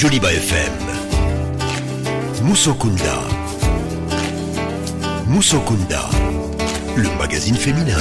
Joliba FM. Moussokunda. Moussokunda, le magazine féminin.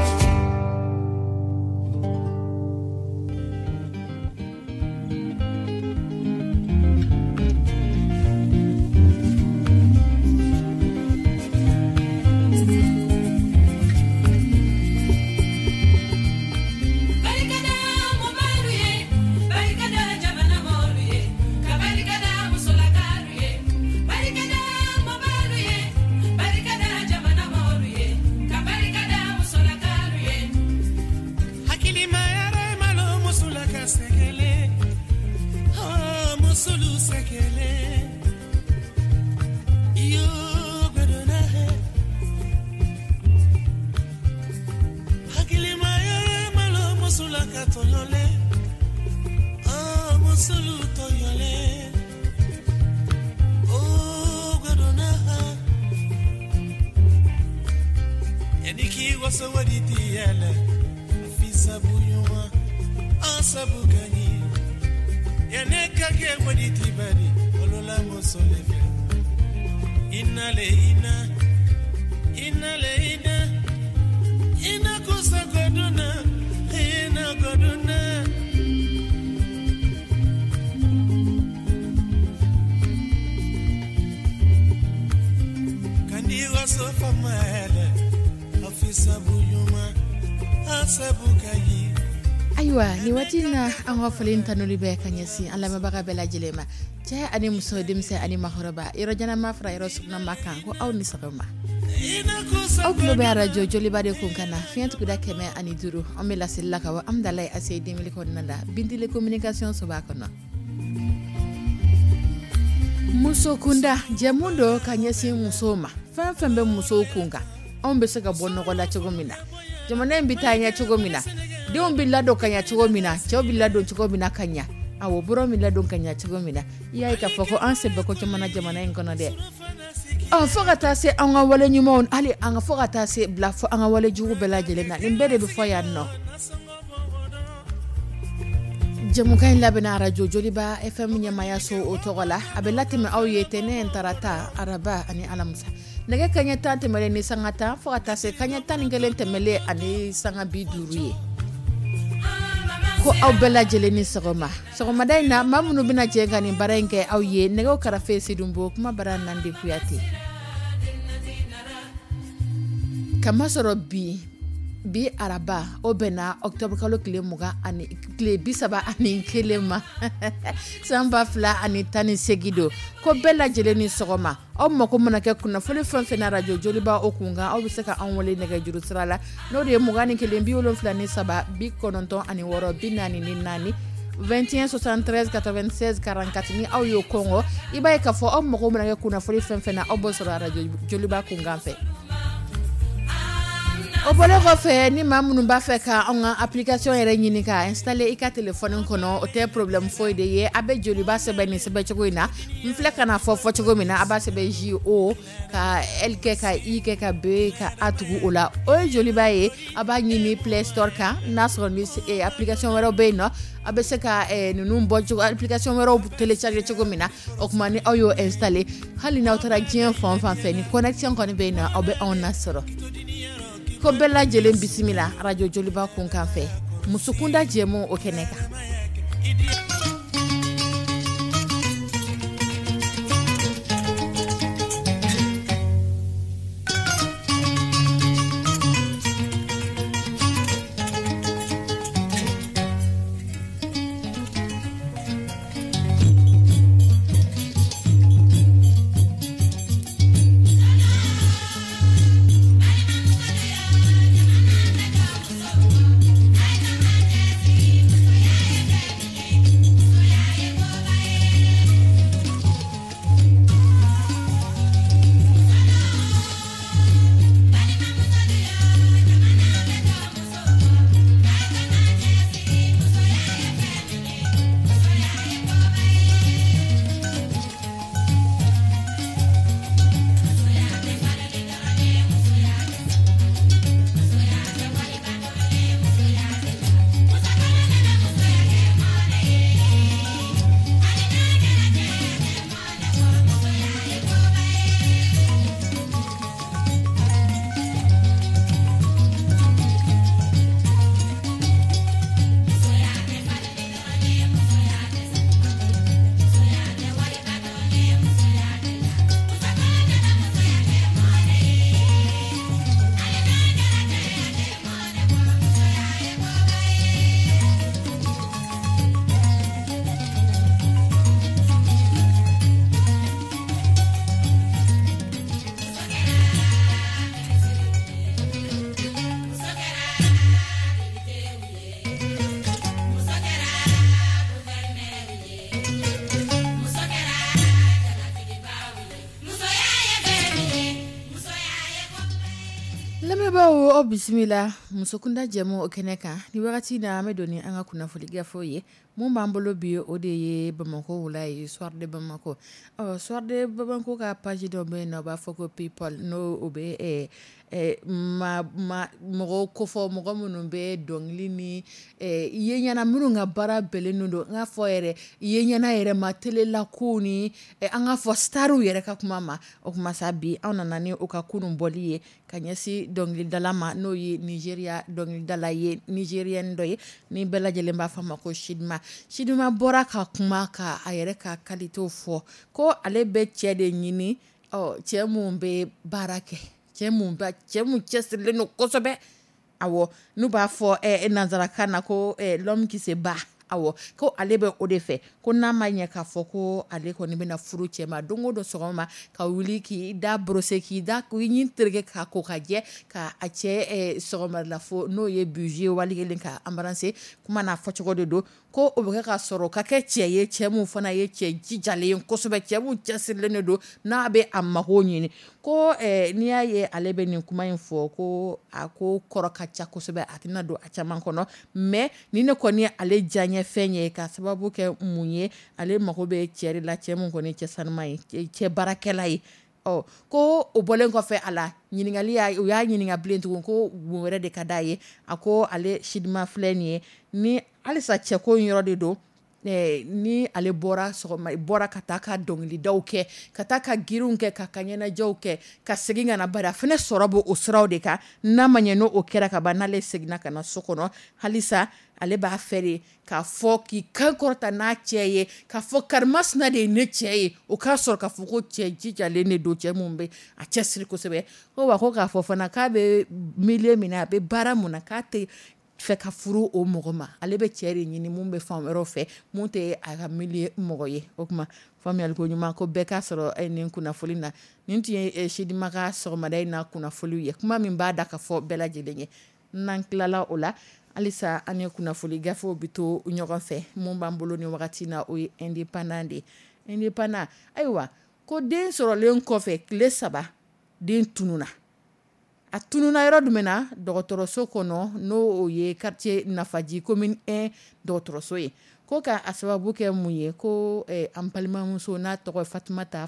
Aywa ni watina anga falin tanuli be kanyasi alla mabaga bela jilema ja ani muso demse ani mahoroba iro jana mafra iro sukna makan ko aw ni sakama aw klo be radio Joliba de kunkana fiant kuda keme ani duru on me la sella ka wa amdalay asay demili ko nanda bindile communication so bakono muso kunda jamundo kanyasi musoma fambe muso kunga on be sega bonno ko la chogomina jamane mbitanya chogomina Dion bilado kanya chogomina, chao bilado chogomina kanya. Awo buro bilado kanya chogomina. Iya ika foko anse beko chamana jamana ingona de. Foka tase anga wale nyumon ali anga foka tase blafo anga wale jugu bela jelena. Nimbede before ya no. Jamuka labena radio Joliba FM nyamaya so otogola. Abelati me au yetene entarata araba ani alamusa. Nege kanya tante mele ni sangata foka tase kanya tani ngelente mele ani sanga biduruye. Ko aw bela jeleni sagoma dai na mamunu bina jenga ni barenge aw ye nego karafe sidumbo kuma baran nandi kuyati kama soro bi araba obena octobre kalo kile muga ani kile bisaba ani kelema samba fla ani tani segido ko bela jeleni sagoma aw mako mona ke kuna fole fanfe na radio Joliba okunga aw bisaka anwole nega juru srala no de muga ni kile bi wolon fla ni saba bi kononton ani woro binani ni nani 21 73 96 44 ni aw yo Congo ibaye ka fo aw mako mona ke kuna fole fanfe na obo sura radio Joliba kunga fe Obole ko fe ni mamunu ba fe ka onga application ere nyini ka installer ika telephone kono o te problem foide ye abe Joliba sebe ni sebe chogoina mfleka na fo chogomina aba sebe JO ka LK ka IK ka B ka atugu ola o Joliba ye aba nyini Play Store ka nasro ni application wero be no abe se ka nunu mbojo application wero telecharger chogomina okmani oyo installer hali na utara gien fon fe ni connection kono be na obe on nasro ko bella jelen bisimila radio Joliba kun kan fe musukunda jemo o keneka bisimila musokunda jɛmu o kɛnɛ kan ni wagati na an bɛ doni an ka kunnafoli gafew ye mun b'an bolo bi o de ye Bamako wula ye Soir de Bamako. Soir de Bamako ka page dɔ bɛ yen nɔ o b'a fɔ ko people n'o o bɛ mɔgɔ kofɔ mɔgɔ minnu bɛ dɔnkili ni i ye ɲɛna minnu ka baara bɛnnen don n k'a fɔ yɛrɛ i ye ɲɛna yɛrɛ ma telela ko ni an k'a fɔ stariw yɛrɛ ka kuma ma o kuma sa bi an nana ni o ka kunun bɔli ye ka ɲɛsin dɔnkilidala ma n'o ye Nigeria dɔnkilidala ye Nigerienne dɔ ye ni bɛɛ lajɛlen b'a fɔ ma ko Chidima bɔra ka kuma ka a yɛrɛ ka qualité fɔ ko ale bɛ cɛ de ɲini cɛ mun bɛ baara kɛ cɛ mun cɛsirilen don kosɛbɛ awɔ n'u b'a fɔ nanzarakan na ko l'homme qui se bat awɔ ko ale bɛ o de fɛ ko n'a ma ɲɛ k'a fɔ ko ale kɔni bɛna furu cɛ ma don o don sɔgɔma ka wuli k'i da brosse k'i ɲin tereke k'a ko ka jɛ ka a cɛ sɔgɔmada fo n'o ye budget wali kelen ka embrasser kuma n'a fɔcogo de don ko o bɛ kɛ ka sɔrɔ ka kɛ cɛ ye cɛ mun fana ye cɛ jijalen kosɛbɛ cɛ mun cɛsirilen de don n'a bɛ a mago ɲini ko n'i y'a ye ale bɛ nin kuma in fɔ ko a ko kɔrɔ ka ca kosɛbɛ a tɛna don a caman kɔnɔ mais ni ne kɔni ye ale diyaɲɛ fɛn ye ka sababu kɛ mun ye ale mago bɛ cɛ de la cɛ mun kɔni cɛ sanuma ye cɛ baarakɛla ye ko o bɔlen kɔfɛ a la ɲininkali u y'a ɲininka bilen tugun ko mun wɛrɛ de ka d'a ye a ko ale Chidima filɛ nin ye ni halisa cɛko in yɔrɔ de don ni ale bɔra ka taa ka dɔnkilidaw kɛ ka taa ka girinw kɛ ka ɲɛnajɛw kɛ ka segin ka na bari a fana sɔrɔ bɔ o siraw de kan n'a ma ɲɛ n'o kɛra ka ban n'ale seginna ka na so kɔnɔ halisa ale b'a fɛ de k'a fɔ k'i kan kɔrɔta n'a cɛ ye k'a fɔ karimasina de ye ne cɛ ye o k'a sɔrɔ k'a fɔ ko cɛ jijalen de don cɛ mun bɛ a cɛsiri kosɛbɛ ko wa ko k'a fɔ fana k'a bɛ milieu min na a bɛ baara mun na k'a tɛ fɛ ka furu o mɔgɔ ma ale bɛ cɛ de ɲini mun bɛ fan wɛrɛw fɛ mun tɛ a ka milieu mɔgɔ ye o kuma faamuyali ko ɲuman ko bɛɛ k'a sɔrɔ nin kunnafoli na nin tun ye Chidima ka sɔgɔmada in na kunnafoliw ye kuma min b'a da ka fɔ bɛɛ lajɛlen ye n'an tilala o la halisa an ye kunnafoli gafew bi to ɲɔgɔn fɛ mun b'an bolo ni wagati na o ye indépendant de indépendant ayiwa ko den sɔrɔlen kɔfɛ tile 3 den tununa a tununa yɔrɔ jumɛn na dɔgɔtɔrɔso kɔnɔ n'o ye quartier Nafaji commune 1 dɔgɔtɔrɔso ye ko ka a sababu kɛ mun ye ko an balimamuso n'a tɔgɔ Fatumata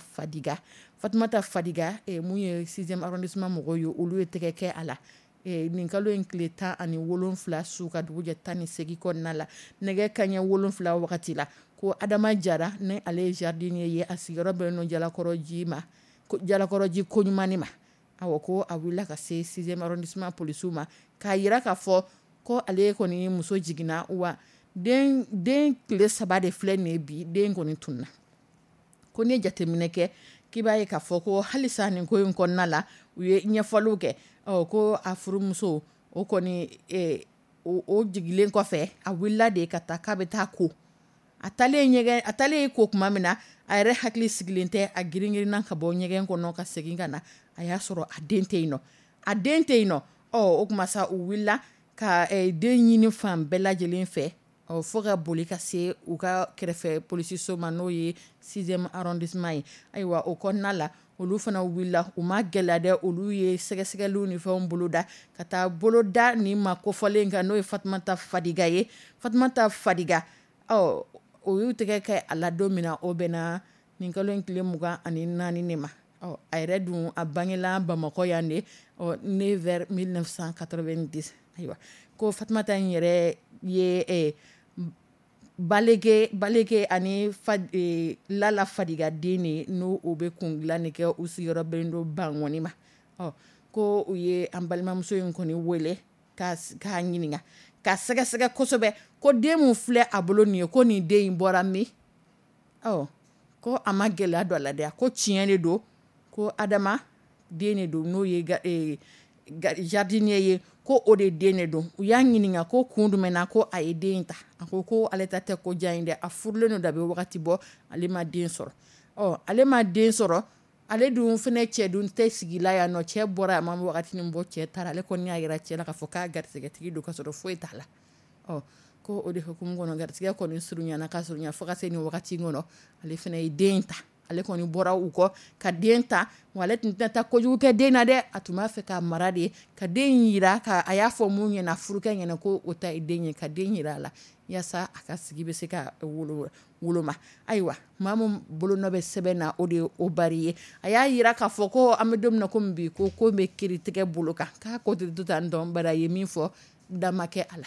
Fadiga mun ye 6e arrondissement mɔgɔw ye olu ye tɛgɛ kɛ a la nin kalo in tile 17 su ka dugu jɛ 18 kɔnɔna la nɛgɛ kanɲɛ 7 wagati la ko Adama Jara ni ale ye jardinier ye a sigiyɔrɔ bɛnnen don Jalakɔrɔji koɲumani ma awɔ ko a wulila ka se 6e arrondissement policiers ma k'a yira k'a fɔ ko ale kɔni muso jiginna wa den tile 3 de filɛ nin ye bi den kɔni tunna ko ne jateminɛ kɛ k'i b'a ye k'a fɔ ko halisa nin ko in kɔnɔna la u ye ɲɛfɔliw kɛ ko a furumuso o kɔni o jigilen kɔfɛ a wulila de ka taa k'a bɛ taa ko a talen ko kuma min na a yɛrɛ hakili sigilen tɛ a giringirinna ka bɔ ɲɛgɛn kɔnɔ ka segin ka na a y'a sɔrɔ a den tɛ yen nɔ o kuma sa u wulila ka den ɲini fan bɛɛ lajɛlen fɛ fo ka boli ka se u ka kɛrɛfɛ polisiso ma n'o ye 6e arrondissement ye ayiwa o kɔnɔna la olu fana wulila u ma gɛlɛya dɛ olu ye sɛgɛsɛgɛliw ni fɛnw boloda ka taa boloda ni ma kofɔlen kan n'o ye Fatumata Fadiga ye Fatumata Fadiga o y'u tɛgɛ kɛ a la don min na o bɛnna nin kalo in tile 24 ne ma a yɛrɛ dun a bangela Bamakɔ yan de 9 vers 1990 ayiwa ko Fatumata in yɛrɛ ye baleke ani Lala Fadiga den de n'o bɛ kun dilan de kɛ u sigiyɔrɔ bɛnnen don Bangɔni ma ko u ye an balimamuso in kɔni wele k'a ɲininka ka sɛgɛsɛgɛ kosɛbɛ ko den mun filɛ a bolo nin ye ko nin den in bɔra min ko a ma gɛlɛya don a la dɛ ko tiɲɛ de don ko Adama den de don n'o ye jardinier ye ko o de den de don u y'a ɲininka ko kun jumɛn na ko a ye den ta a ko ale ta tɛ ko jan ye dɛ a furulen don da bɛ wagati bɔ ale ma den sɔrɔ ale ma den sɔrɔ ale dun fɛnɛ cɛ dun tɛ sigila yan nɔ cɛ bɔra a ma wagati min bɔ cɛ taara ale kɔni y'a yira cɛ la k'a fɔ k'a garisɛgɛtigi don ka sɔrɔ foyi t'a la ko o de hukumu kɔnɔ garisɛgɛ kɔni surunyana ka surunya fo ka se nin wagati kɔnɔ ale fɛnɛ ye den ta ale kɔni bɔra u kɔ ka den ta wale tɛna taa kojugu kɛ den na dɛ a tun b'a fɛ ka mara de ka den yira ka a y'a fɔ mun ɲɛna furukɛ ɲɛna ko o ta den ye ka den yira a la yaasa a ka sigi bɛ se ka woloma ayiwa maa min bolo nɔ bɛ sɛbɛn na o de ye o bari ye a y'a yira k'a fɔ ko an bɛ don min na komi bi ko bɛ kiritigɛ bolo kan k'a ko tɛ to tan dɔn bari a ye min fɔ da ma kɛ a la.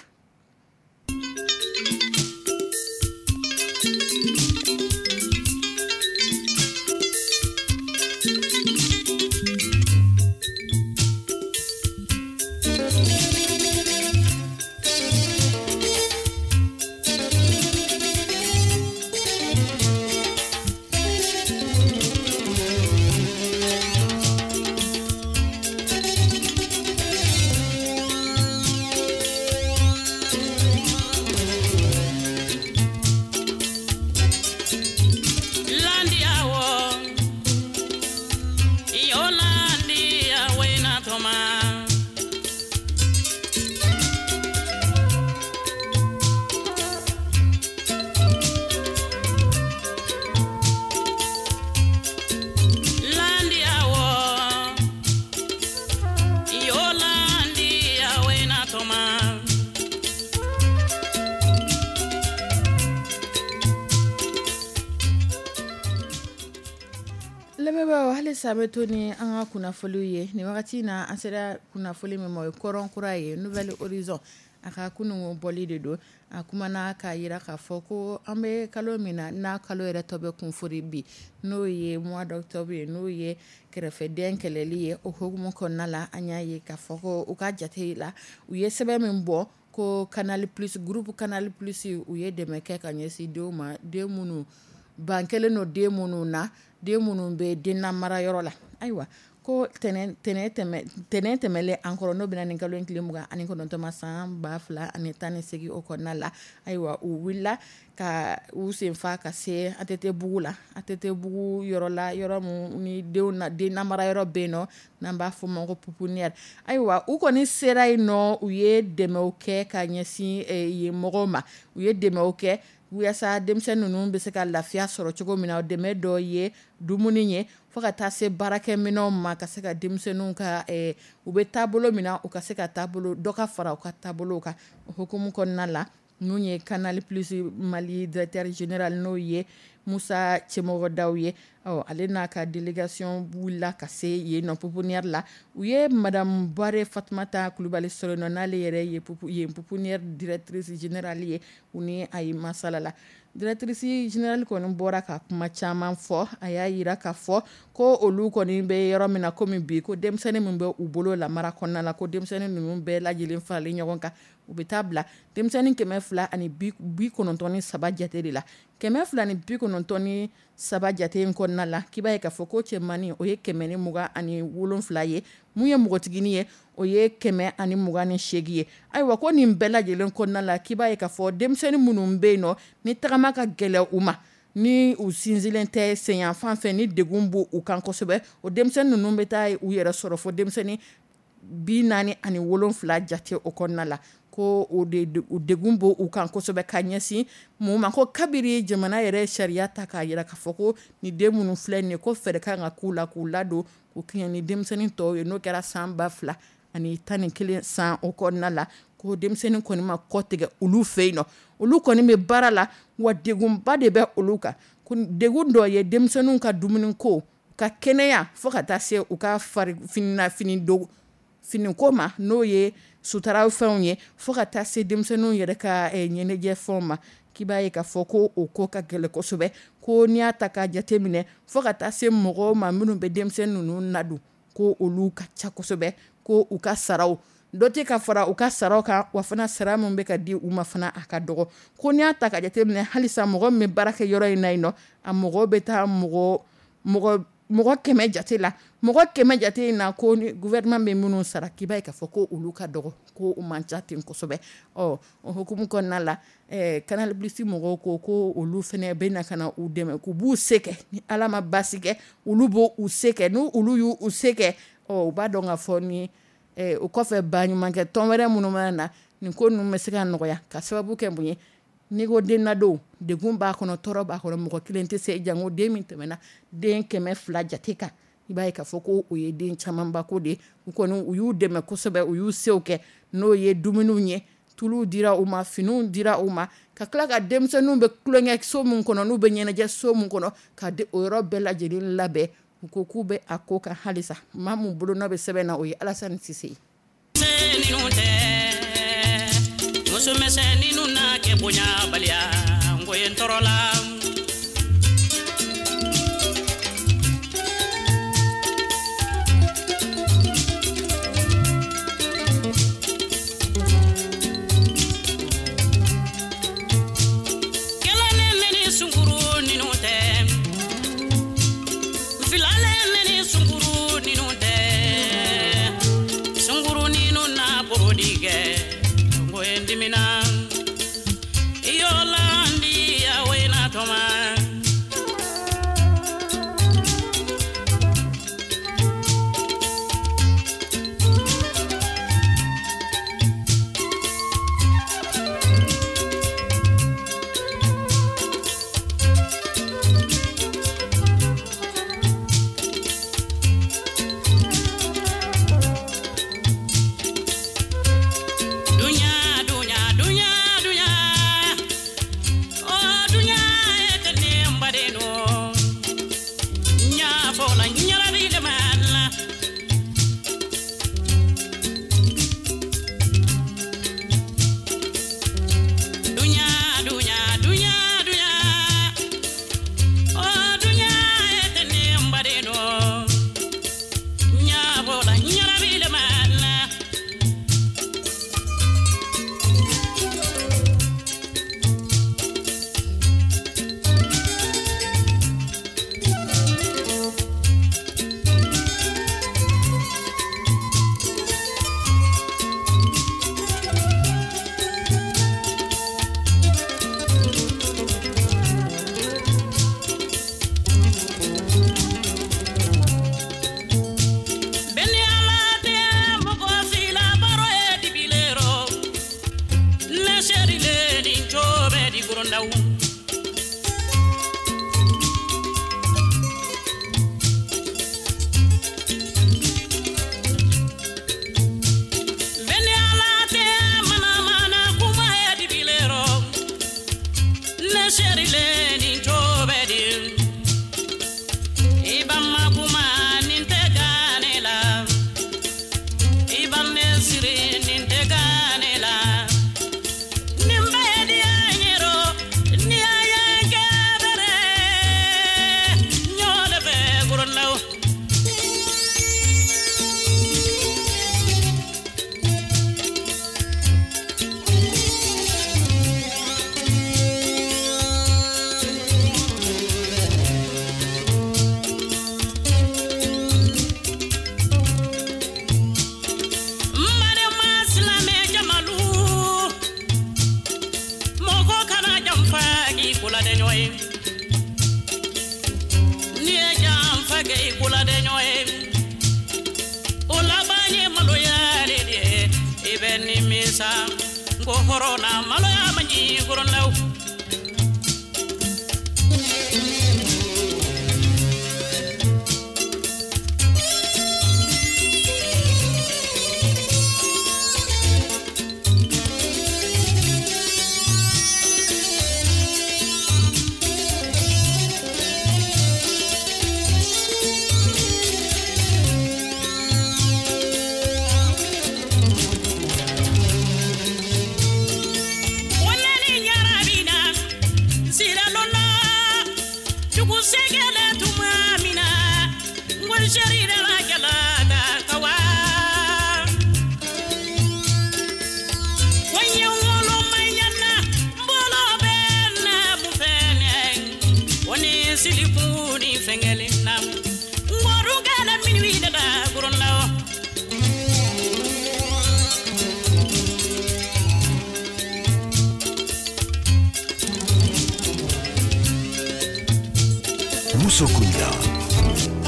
Hali sabe to ni an ka kunnafoliw ye ni wagati na an sera kunnafoli min ma o ye kɔrɔn kura ye Nouvelle Horizon a ka kunungo bɔli de don a kumana k'a yira k'a fɔ ko an bɛ kalo min na n'a kalo yɛrɛ tɔ bɛ kunfori bi n'o ye mois d'octobre ye n'o ye kɛrɛfɛden kɛlɛli ye o hukumu kɔnɔna la an y'a ye k'a fɔ ko u ka jate la u ye sɛbɛn min bɔ ko Canal Plus groupe Canal Plus u ye dɛmɛ kɛ ka ɲɛsin denw ma den minnu ban kelen no den minnu na den minnu bɛ den lamara yɔrɔ la ayiwa ko tɛnɛn tɛmɛlen an kɔrɔ n'o bɛna nin kalo in tile 29 san 2018 o kɔnɔna la ayiwa u wulila ka u senfa ka se ATT bugu la ATT bugu yɔrɔ la yɔrɔ mun ni den lamara yɔrɔ bɛ yen nɔ n'an b'a fɔ ma ko pouponnière ayiwa u kɔni sera yen nɔ u ye dɛmɛw kɛ ka ɲɛsin yen mɔgɔw ma u ye dɛmɛw kɛ yaasa denmisɛnnin ninnu bɛ se ka lafiya sɔrɔ cogo min na o dɛmɛ dɔ ye dumuni ye fo ka taa se baarakɛminɛnw ma ka se ka denmisɛnninw ka u bɛ taabolo min na u ka se ka taabolo dɔ ka fara u ka taabolow kan o hukumu kɔnɔna la n'u ye Canal Plus Mali directeur général n'o ye Musa Cɛmɔgɔ Daw ye ale n'a ka délégation wulila ka se yen nɔ pouponnière la u ye madame Boire Fatumata Kulubali sɔrɔ yen nɔ n'ale yɛrɛ ye pouponnière directrice générale ye u ni a ye masala la directrice générale kɔni bɔra ka kuma caman fɔ a y'a yira k'a fɔ ko olu kɔni bɛ yɔrɔ min na komi bi ko denmisɛnnin min bɛ u bolo lamara kɔnɔna la ko denmisɛnnin ninnu bɛɛ lajɛlen faralen ɲɔgɔn kan u bɛ taa bila denmisɛnnin 293 jate de la 293 jate in kɔnɔna la k'i b'a ye k'a fɔ ko cɛmannin o ye 127 ye mun ye npogotiginin ye o ye 128 ye ayiwa ko nin bɛɛ lajɛlen kɔnɔna la k'i b'a ye k'a fɔ denmisɛnnin minnu bɛ yen nɔ ni tagama ka gɛlɛn u ma ni u sinzilen tɛ senyanfan fɛ ni degun b'u u kan kosɛbɛ o denmisɛnnin ninnu bɛ taa u yɛrɛ sɔrɔ fo denmisɛnnin 47 jate o kɔnɔna la ko o degun b'u u kan kosɛbɛ ka ɲɛsin mun ma ko kabiri jamana yɛrɛ sariya ta k'a yira k'a fɔ ko ni den minnu filɛ nin ye ko fɛɛrɛ kan ka k'u la k'u ladon k'u kɛɲɛ ni denmisɛnnin tɔw ye n'o kɛra san 2011 san o kɔnɔna la ko denmisɛnnin kɔni ma kɔtigɛ olu fɛ yen nɔ olu kɔni bɛ baara la wa degunba de bɛ olu kan degun dɔ ye denmisɛnninw ka dumuni ko ka kɛnɛya fo ka taa se u ka finiko ma n'o ye sutaraw fɛnw ye fo ka taa se denmisɛnninw yɛrɛ ka ɲɛnajɛ fɛnw ma k'i b'a ye k'a fɔ ko o ko ka gɛlɛn kosɛbɛ ko n'i y'a ta k'a jate minɛ fo ka taa se mɔgɔw ma minnu bɛ denmisɛnnin ninnu ladon ko olu ka ca kosɛbɛ ko u ka saraw dɔ tɛ ka fara u ka saraw kan wa fana sara min bɛ ka di u ma fana a ka dɔgɔ ko n'i y'a ta k'a jate minɛ halisa mɔgɔ min bɛ baara kɛ yɔrɔ in na yen nɔ a mɔgɔw bɛ taa mɔgɔ 100 jate la mɔgɔ 100 jate in na ko ni gouvernement bɛ minnu sara k'i b'a ye k'a fɔ ko olu ka dɔgɔ ko u man ca ten kosɛbɛ o hukumu kɔnɔna la Canal Plus mɔgɔw ko olu fana bɛ na ka na u dɛmɛ k'u b'u se kɛ ni Ala ma basi kɛ olu b'u se kɛ n'u olu y'u se kɛ u b'a dɔn k'a fɔ ni o kɔfɛ baɲumankɛ tɔn wɛrɛ minnu mana na nin ko ninnu bɛ se ka nɔgɔya ka sababu kɛ mun ye ni go den na do de gumba kono toro ba kono mo ko kilente se jango de min temena den keme fla jatika ibaye ka foko o ye den chaman ba ko de ko no uyu de me kosobe uyu sewke no ye duminu nye tulu dira uma finu dira uma ka kla ka demse nu be klonge so mun kono nu be nyene je so mun kono ka de o ro bela jedin labe ko kube akoka halisa mamu bulu no be sebena o ye Alassane Cissé muso meseni nuna ke bonya balia ngoyen torola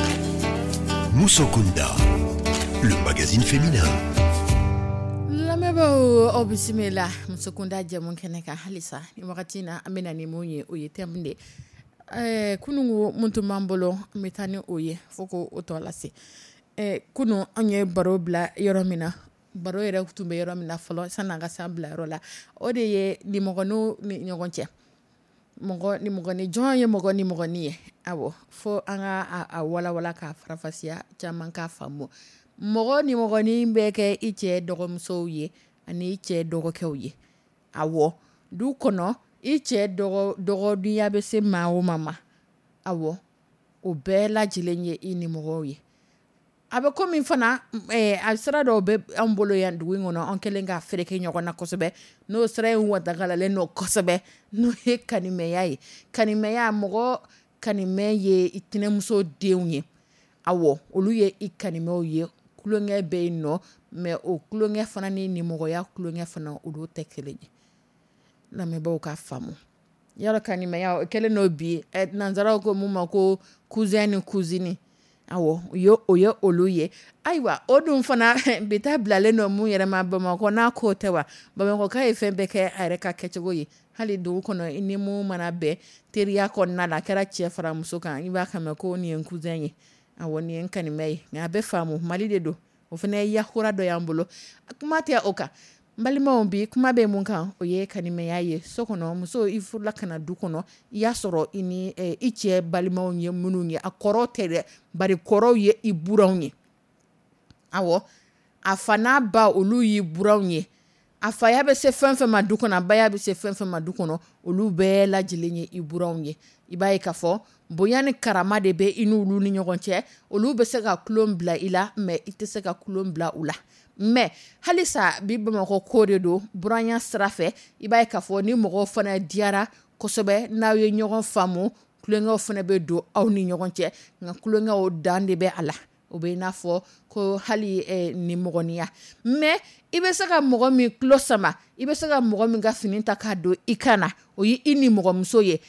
Moussokunda, le magazine féminin. lamɛbaaw aw bisimila muso kunda jamu kɛnɛ kan halisa ni wagati na an bɛna ni mun ye o ye thème de kunungo mun tun b'an bolo an bɛ taa ni o ye fo ko o tɔ lase kunu an ye baro bila yɔrɔ min na baro yɛrɛ tun bɛ yɔrɔ min na fɔlɔ san'an ka s'an bila yɔrɔ la o de ye nimɔgɔniw ni ɲɔgɔn cɛ nimɔgɔni jɔn ye mɔgɔ nimɔgɔni ye awɔ fo an ka a walawala k'a farafasiya caman k'a faamu mɔgɔ nimɔgɔni bɛ kɛ i cɛ dɔgɔmusow ye ani i cɛ dɔgɔkɛw ye awɔ du kɔnɔ i cɛ dɔgɔdunya bɛ se maa o maa ma awɔ o bɛɛ lajɛlen ye i nimɔgɔw ye a bɛ komi fana a sira dɔw bɛ an bolo yan dugu in kɔnɔ an kɛlen ka fereke ɲɔgɔn na kosɛbɛ n'o sira in watagalalen n'o kosɛbɛ n'o ye kanimɛya ye kanimɛya mɔgɔ kanimɛ ye i tɛnɛmuso denw ye awɔ olu ye i kanimɛw ye kulonkɛ bɛ yen nɔ mɛ o kulonkɛ fana ni nimɔgɔya kulonkɛ fana olu tɛ kelen ye lamɛnbaaw ka faamu yɔrɔ kanimɛya kɛlen n'o bi nanzaraw ko mun ma ko cousin ni cousine awɔ o ye olu ye ayiwa o dun fana bi taa bilalen nɔ mun yɛrɛ ma Bamakɔ n'a ko tɛ wa Bamakɔka ye fɛn bɛɛ kɛ a yɛrɛ ka kɛcogo ye hali dugu kɔnɔ i ni mun mana bɛn teriya kɔnɔna la a kɛra cɛ fara muso kan i b'a kama ko nin ye n cousin ye awɔ nin ye n kanimɛ ye nka a bɛ faamu Mali de don o fana ye yakura dɔ y'an bolo kuma tɛ o kan balimaw bi kuma bɛ mun kan o ye kanimɛya ye so kɔnɔ muso i furula kana du kɔnɔ i y'a sɔrɔ i ni i cɛ balimaw ye minnu ye a kɔrɔ tɛ dɛ bari kɔrɔw ye i buranw ye awɔ a fa n'a ba olu y'i buranw ye a faya bɛ se fɛn fɛn ma du kɔnɔ a baya bɛ se fɛn fɛn ma du kɔnɔ olu bɛɛ lajɛlen ye i buranw ye i b'a ye k'a fɔ bonya ni karama de bɛ i n'olu ni ɲɔgɔn cɛ olu bɛ se ka kulon bila i la mɛ i tɛ se ka kulon bila u la mɛ halisa bi Bamakɔ ko de don buranya sira fɛ i b'a ye k'a fɔ ni mɔgɔw fana diyara kosɛbɛ n'aw ye ɲɔgɔn faamu kulonkɛw fana bɛ don aw ni ɲɔgɔn cɛ nka kulonkɛw dan de bɛ a la o bɛ i n'a fɔ ko hali nimɔgɔniya mɛ i bɛ se ka mɔgɔ min tulo sama i bɛ se ka mɔgɔ min ka fini ta k'a don i kan na o ye i nimɔgɔmuso ye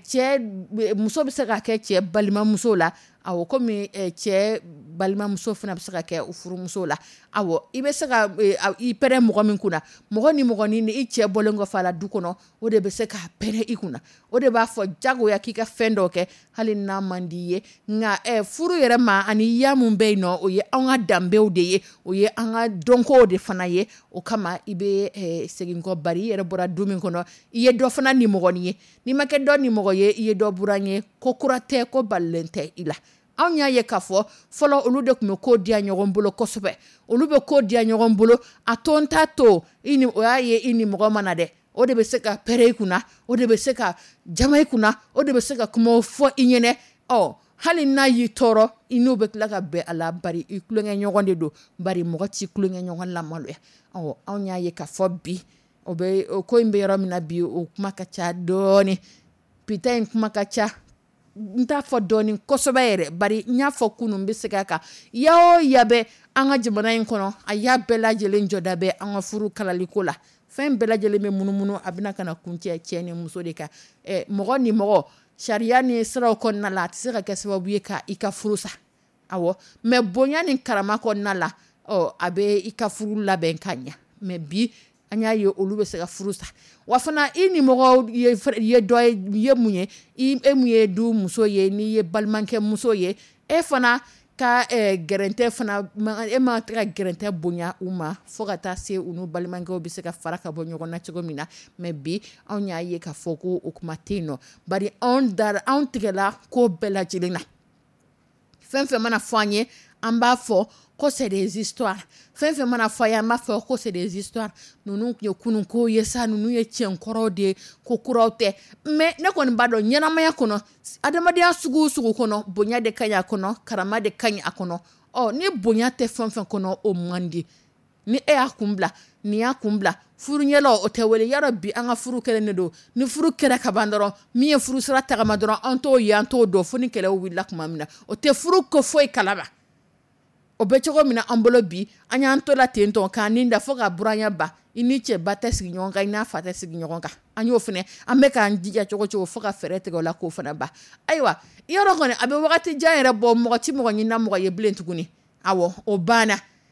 muso bɛ se ka kɛ cɛ balimamuso la awɔ komi cɛ balimamuso fana bɛ se ka kɛ furumuso la awɔ i bɛ se ka i pɛrɛn mɔgɔ min kunna mɔgɔ nimɔgɔni ni i cɛ bɔlen kɔfɛ a la du kɔnɔ o de bɛ se k'a pɛrɛn i kunna o de b'a fɔ jagoya k'i ka fɛn dɔw kɛ hali n'a man di ye nka furu yɛrɛ ma ani ya mun bɛ yen nɔ o ye an ka danbew de ye o ye an ka dɔnkow de fana ye o kama i bɛ segin kɔ bari i yɛrɛ bɔra du min kɔnɔ i ye dɔ fana nimɔgɔni ye n'i ma kɛ dɔ nimɔgɔ ye i ye dɔ buran ye ko kura tɛ ko balilen tɛ i la anw y'a ye k'a fɔ fɔlɔ olu de tun bɛ ko diya ɲɔgɔn bolo kosɛbɛ olu bɛ ko diya ɲɔgɔn bolo a to n t'a to o y'a ye i nimɔgɔ mana dɛ o de bɛ se ka pɛrɛ i kunna o de bɛ se ka jama i kunna o de bɛ se ka kumaw fɔ i ɲɛnɛ hali n'a y'i tɔɔrɔ i n'u bɛ tila ka bɛn a la bari i kulonkɛ ɲɔgɔn de don bari mɔgɔ t'i kulonkɛ ɲɔgɔn lamaloya anw y'a ye k'a fɔ bi o ko in bɛ yɔrɔ min na bi o kuma ka ca dɔɔni pita in kuma ka ca n t'a fɔ dɔɔni kosɛbɛ yɛrɛ bari n y'a fɔ kunun bɛ segin a kan ya o ya bɛ an ka jamana in kɔnɔ a y'a bɛɛ lajɛlen jɔda bɛ an ka furu kalaliko la fɛn bɛɛ lajɛlen bɛ munumunu a bɛna ka na kuncɛ cɛ ni muso de kan mɔgɔ ni mɔgɔ sariya ni siraw kɔnɔna la a tɛ se ka kɛ sababu ye ka i ka furu sa awɔ mɛ bonya ni karama kɔnɔna la a bɛ i ka furu labɛn ka ɲɛ mɛ bi an y'a ye olu bɛ se ka furu sa wa fana i nimɔgɔ ye dɔ ye mun ye e mun ye du muso ye n'i ye balimakɛ muso ye e fana ka gɛrɛntɛ fana e ma tɛ ka gɛrɛntɛ bonya u ma fo ka taa se u n'u balimakɛw bɛ se ka fara ka bɔ ɲɔgɔn na cogo min na mɛ bi anw y'a ye k'a fɔ ko o kuma tɛ yen nɔ bari anw tigɛla ko bɛɛ lajɛlen na fɛn fɛn mana fɔ an ye an b'a fɔ ko c'est des histoires fɛn fɛn mana fɔ a ye an b'a fɔ ko c'est des histoires ninnu ye kunun kow ye sa ninnu ye tiɲɛkɔrɔw de ye ko kuraw tɛ mɛ ne kɔni b'a dɔn ɲɛnamaya kɔnɔ adamadenya sugu o sugu kɔnɔ bonya de ka ɲi a kɔnɔ karama de ka ɲi a kɔnɔ ni bonya tɛ fɛn fɛn kɔnɔ o man di ni e y'a kun bila nin y'a kun bila furu ɲɛlaw o tɛ wele yɔrɔ bi an ka furu kɛlen de don ni furu kɛra ka ban dɔrɔn min ye furu sira tagama dɔrɔn an t'o ye an t'o dɔn fo ni kɛlɛw wulila tuma min na o tɛ furu ko foyi kalama o bɛ cogo min na an bolo bi an y'an to la ten tɔ k'an nin da fo ka buranya ba i ni cɛ ba tɛ sigi ɲɔgɔn kan i n'a fa tɛ sigi ɲɔgɔn kan an y'o fana an bɛ k'an jija cogo cogo fo ka fɛɛrɛ tigɛ o la k'o fana ba ayiwa yɔrɔ kɔni a bɛ wagati jan yɛrɛ bɔ mɔgɔ ti mɔgɔ ɲinina mɔgɔ ye bilen tuguni awɔ o banna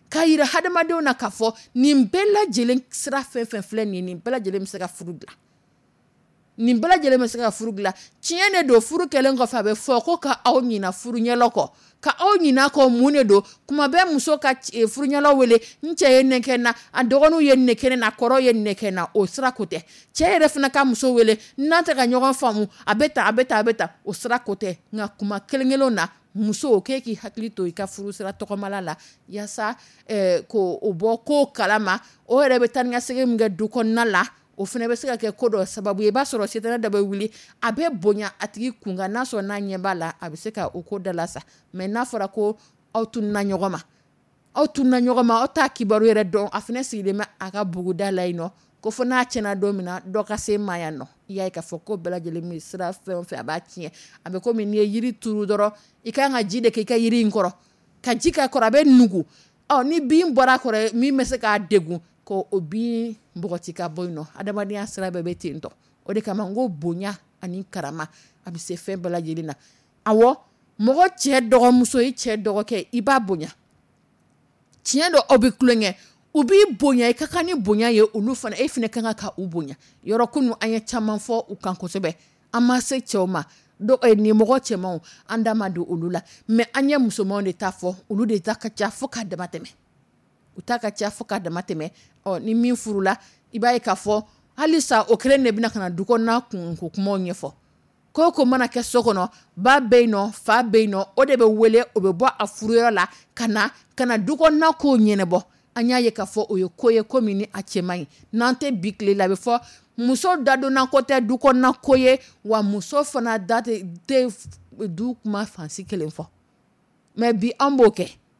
k'a yira hadamadenw na k'a fɔ nin bɛɛ lajɛlen sira fɛn fɛn filɛ nin bɛɛ lajɛlen bɛ se ka furu dilan nin bɛɛ lajɛlen bɛ se ka furu dilan tiɲɛ de don furu kɛlen kɔfɛ a bɛ fɔ ko ka aw ɲina furu ɲɛlaw kɔ ka aw ɲina kɔ mun de don kuma bɛɛ muso ka furu ɲɛlaw wele n cɛ ye nin kɛ n na a dɔgɔninw ye nin kɛ ne na kɔrɔw ye nin kɛ n na o sira ko tɛ cɛ yɛrɛ fana ka muso wele n'an tɛ ka ɲɔgɔn faamu a bɛ tan o sira ko tɛ nka kuma kelen kelenw na muso k'e k'i hakili to i ka furu sira tɔgɔmala la yaasa ko o bɔ ko kalama o yɛrɛ bɛ taa ni ka segin min kɛ du kɔnɔna la o fana bɛ se ka kɛ ko dɔ sababu ye i b'a sɔrɔ setana da bɛ wuli a bɛ bonya a tigi kun kan n'a sɔrɔ n'a ɲɛ b'a la a bɛ se ka o ko dala sa mɛ n'a fɔra ko aw tununa ɲɔgɔn ma aw t'a kibaru yɛrɛ dɔn a fana sigilen bɛ a ka buguda la yen nɔ ko fɔ n'a tiɲɛna don min na dɔ ka se ma yan nɔ i y'a ye k'a fɔ ko bɛɛ lajɛlen min sira fɛn o fɛn a b'a tiɲɛ a bɛ komi n'i ye yiri turu dɔrɔn i kan ka ji de k'i ka yiri in kɔrɔ ka ji k'a kɔrɔ a bɛ nugu ni bin bɔra a kɔrɔ min bɛ se k'a degun ko o bin bɔgɔti ka bɔ yen nɔ adamadenya sira bɛɛ bɛ ten tɔ o de kama n ko bonya ani karama a bɛ se fɛn bɛɛ lajɛlen na awɔ mɔgɔ cɛ dɔgɔmuso i cɛ dɔgɔkɛ i b'a bonya tiɲɛ dɔ aw bɛ kulonkɛ u b'i bonya i ka kan ni bonya ye olu fana e fana kan ka u bonya yɔrɔ kunu an ye caman fɔ u kan kosɛbɛ an ma se cɛw ma ni mɔgɔ cɛmanw an da ma don olu la mɛ an ye musomanw de ta fɔ olu de ta ka ca fo k'a dama tɛmɛ u ta ka ca fo k'a dama tɛmɛ ni min furula i b'a ye k'a fɔ halisa o kelen de bɛna ka na du kɔnɔna kunko kumaw ɲɛfɔ ko mana kɛ so kɔnɔ ba bɛ yen nɔ fa bɛ yen nɔ o de bɛ wele o bɛ bɔ a furuyɔrɔ la ka na du kɔnɔna kow ɲɛnabɔ an y'a ye k'a fɔ o ye ko ye ko min ni a cɛ man ɲi n'an tɛ bi tile la a bɛ fɔ muso dadonna ko tɛ du kɔnɔna ko ye wa muso fana da tɛ du kuma fansi kelen fɔ mɛ bi an b'o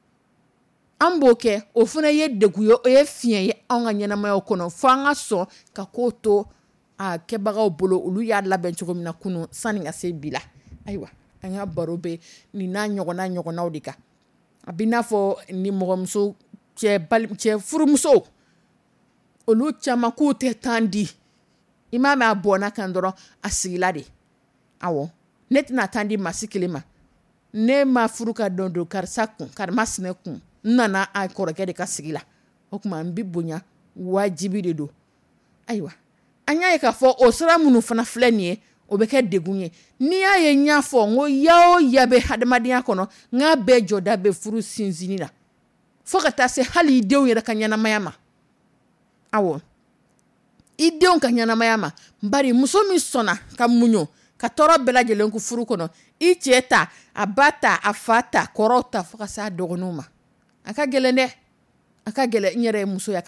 kɛ o fana ye degun ye o ye fiɲɛ ye an ka ɲɛnamayaw kɔnɔ fo an ka sɔn ka ko to a kɛbagaw bolo olu y'a labɛn cogo min na kunun sanni ka se bi la ayiwa an ka baro bɛ nin n'a ɲɔgɔnnaw de kan a bɛ n'a fɔ ni mɔgɔmuso cɛ furumuso olu caman k'u tɛ tan di i m'a mɛn a bɔnna kan dɔrɔn a sigila de awɔ ne tɛna tan di maa si kelen ma ne ma furu ka don karisa kun karima sinɛ kun n nana a kɔrɔkɛ de ka sigi la o tuma n bɛ bonya wajibi de don ayiwa an y'a ye k'a fɔ o sira minnu fana filɛ nin ye o bɛ kɛ degun ye n'i y'a ye n y'a fɔ n ko ya o ya bɛ hadamadenya kɔnɔ n k'a bɛɛ jɔda bɛ furu sinsinni na fo ka taa se hali i denw yɛrɛ ka ɲɛnamaya ma awɔ i denw ka ɲɛnamaya ma bari muso min sɔnna ka muɲu ka tɔɔrɔ bɛɛ lajɛlen ku furu kɔnɔ i cɛ ta a ba ta a fa ta kɔrɔw ta fo ka se a dɔgɔninw ma a ka gɛlɛn dɛ a ka gɛlɛn n yɛrɛ ye muso ye a ka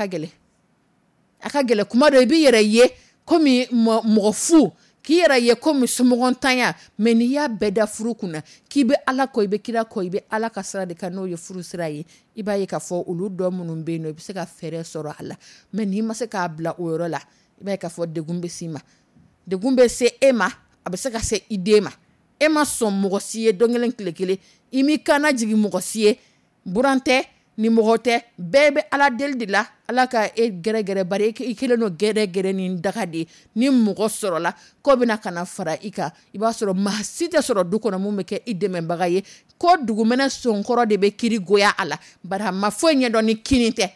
gɛlɛn kuma dɔ i b'i yɛrɛ ye komi mɔgɔ fu k'i yɛrɛ ye komi somɔgɔntanya mɛ n'i y'a bɛɛ da furu kunna k'i bɛ ala kɔ i bɛ kira kɔ i bɛ ala ka sira de kan n'o ye furu sira ye i b'a ye k'a fɔ olu dɔ minnu bɛ yen nɔ i bɛ se ka fɛɛrɛ sɔrɔ a la mɛ n'i ma se k'a bila o yɔrɔ la i b'a ye k'a fɔ degun bɛ s'i ma degun bɛ se e ma a bɛ se ka se i den ma e ma sɔn mɔgɔ si ye don kelen tile kelen i m'i kanna jigin mɔgɔ si ye buran tɛ ni mɔgɔ tɛ bɛɛ bɛ ala deli de la ala ka e gɛrɛgɛrɛ bari i kelen no gɛrɛgɛrɛ ni daga de ni mɔgɔ sɔrɔla ko bɛna kana fara i kan i b'a sɔrɔ maa si tɛ sɔrɔ du kɔnɔ mun bɛ kɛ i dɛmɛbaga ye ko dugumɛnɛ sonkɔrɔ de bɛ kiri goya a la bari a ma foyi ɲɛdɔn ni kini tɛ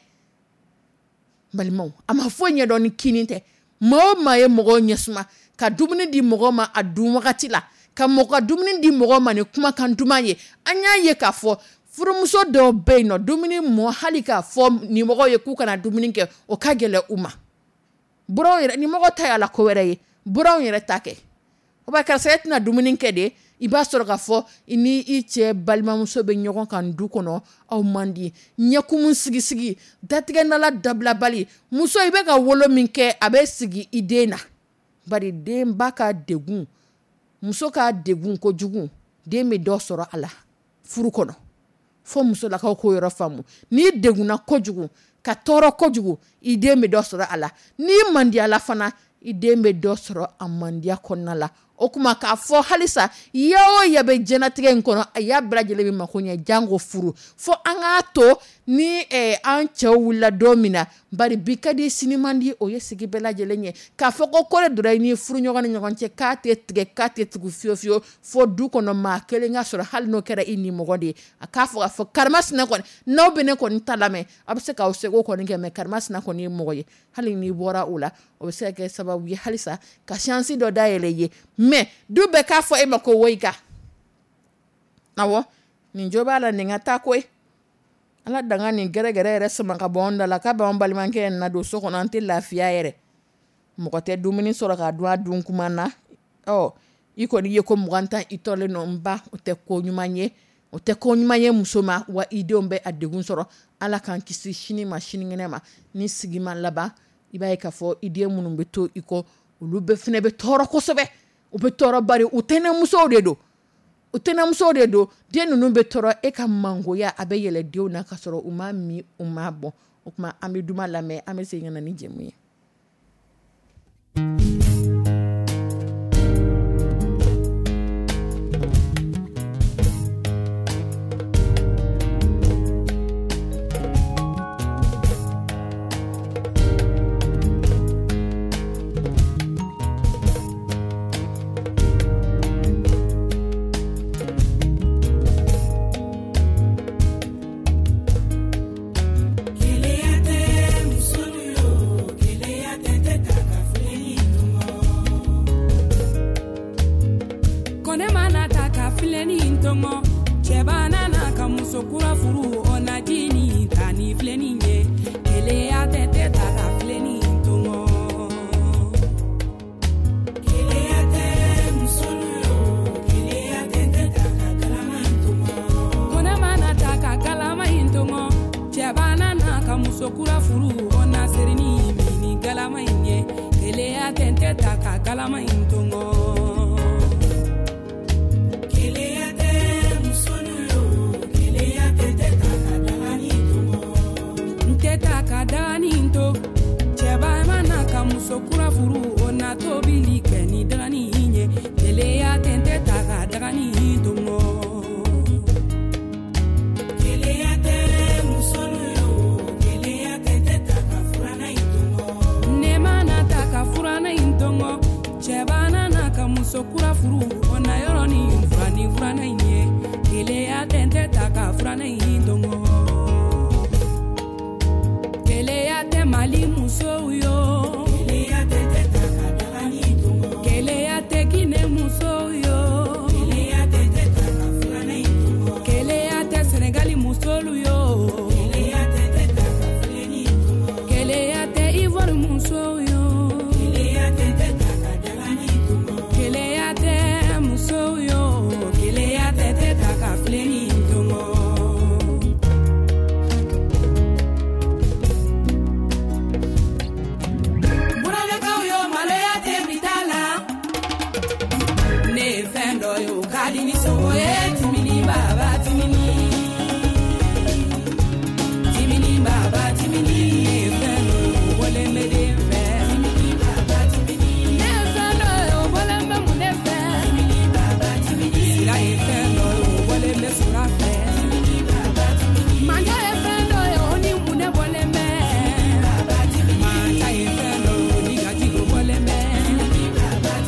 balimaw a ma foyi ɲɛdɔn ni kini tɛ maa o maa ye mɔgɔw ɲɛsuma ka dumuni di mɔgɔ ma a dun wagati la ka dumuni di mɔgɔ ma ni kumakan duman ye an y'a ye k'a fɔ furumuso dɔw bɛ yen nɔ dumuni mɔ hali k'a fɔ ni mɔgɔw ye k'u kana dumuni kɛ o ka gɛlɛn u ma buraw yɛrɛ ni mɔgɔ ta y'a la ko wɛrɛ ye buraw yɛrɛ ta kɛ o b'a karisa e tɛna dumuni kɛ de i b'a sɔrɔ k'a fɔ i ni i cɛ balimamuso bɛ ɲɔgɔn kan du kɔnɔ aw man di ɲɛkumu sigi datigɛndala dabilabali muso i bɛ ka wolo min kɛ a bɛ sigi i den na bari den ba ka degun muso ka degun kojugu den bɛ dɔ sɔrɔ a la furu kɔnɔ fo musolakaw k'o yɔrɔ faamu n'i degunna kojugu ka tɔɔrɔ kojugu i den bɛ dɔ sɔrɔ a la n'i mandiyala fana i den bɛ dɔ sɔrɔ a mandiya kɔnɔna la o kuma k'a fɔ halisa yawo ya be jɛnatigɛ in kɔnɔ a y'a bɛɛ lajɛlen bɛ mako ɲɛ jango furu fo an k'a to ni an cɛw wulila don min na bari bi ka di sini man di o ye sigi bɛɛ lajɛlen ye k'a fɔ ko kɔrɛ dɔrɔn ni furu ɲɔgɔn ni ɲɔgɔn cɛ k'a tɛ tigɛ k'a tɛ tugu fiyewu fo du kɔnɔ maa kelen ka sɔrɔ hali n'o kɛra i ni mɔgɔ de ye a k'a fɔ k'a fɔ karimasina kɔni n'aw bɛ ne kɔni ta lamɛn a bɛ se k'aw seko kɔni kɛ mɛ karimasina kɔni ye mɔgɔ ye hali n'i bɔra o la o bɛ se ka kɛ sababu ye halisa ka chance dɔ dayɛlɛ ye mɛ du bɛɛ k'a fɔ e ma ko woyika awɔ nin jo b'a la nin ka taa koyi ala danga nin gɛrɛgɛrɛ yɛrɛ sama ka bɔ an da la k'a b'an balimakɛ na don so kɔnɔ an tɛ lafiya yɛrɛ mɔgɔ tɛ dumuni sɔrɔ k'a dun a dun kuma na i kɔni ye ko mugan tan i tɔlen nɔ n ba o tɛ ko ɲuman ye o tɛ ko ɲuman ye muso ma wa i denw bɛ a degun sɔrɔ ala k'an kisi sini ma sinikɛnɛ ma ni sigi ma laban i b'a ye k'a fɔ i den minnu bɛ to i kɔ olu bɛɛ fana bɛ tɔɔrɔ kosɛbɛ u bɛ tɔɔrɔ bari u tɛnɛmusow de don u tɛnɛmusow de don den ninnu bɛ tɔɔrɔ e ka mangoya a bɛ yɛlɛ denw na ka sɔrɔ u ma min u ma bɔn o tuma an bɛ duman lamɛn an bɛ segin ka na ni jɛmu ye.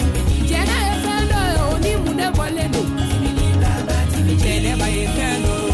Never you can know.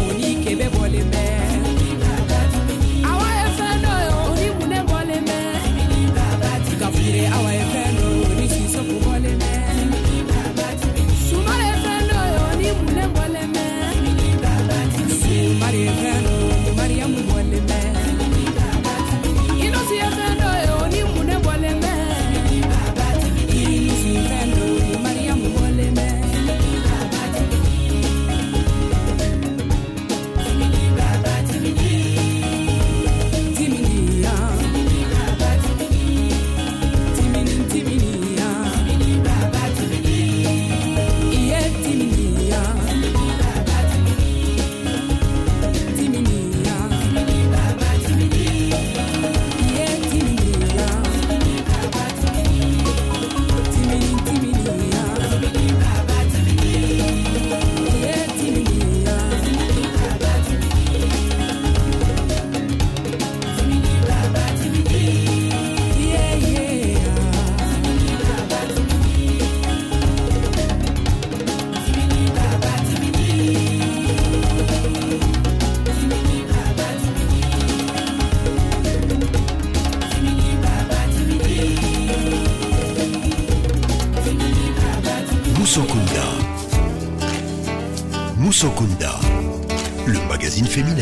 Moussokunda, le magazine féminin.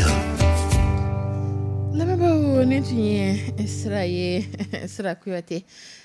Lamabo netunye Esra Kuyate.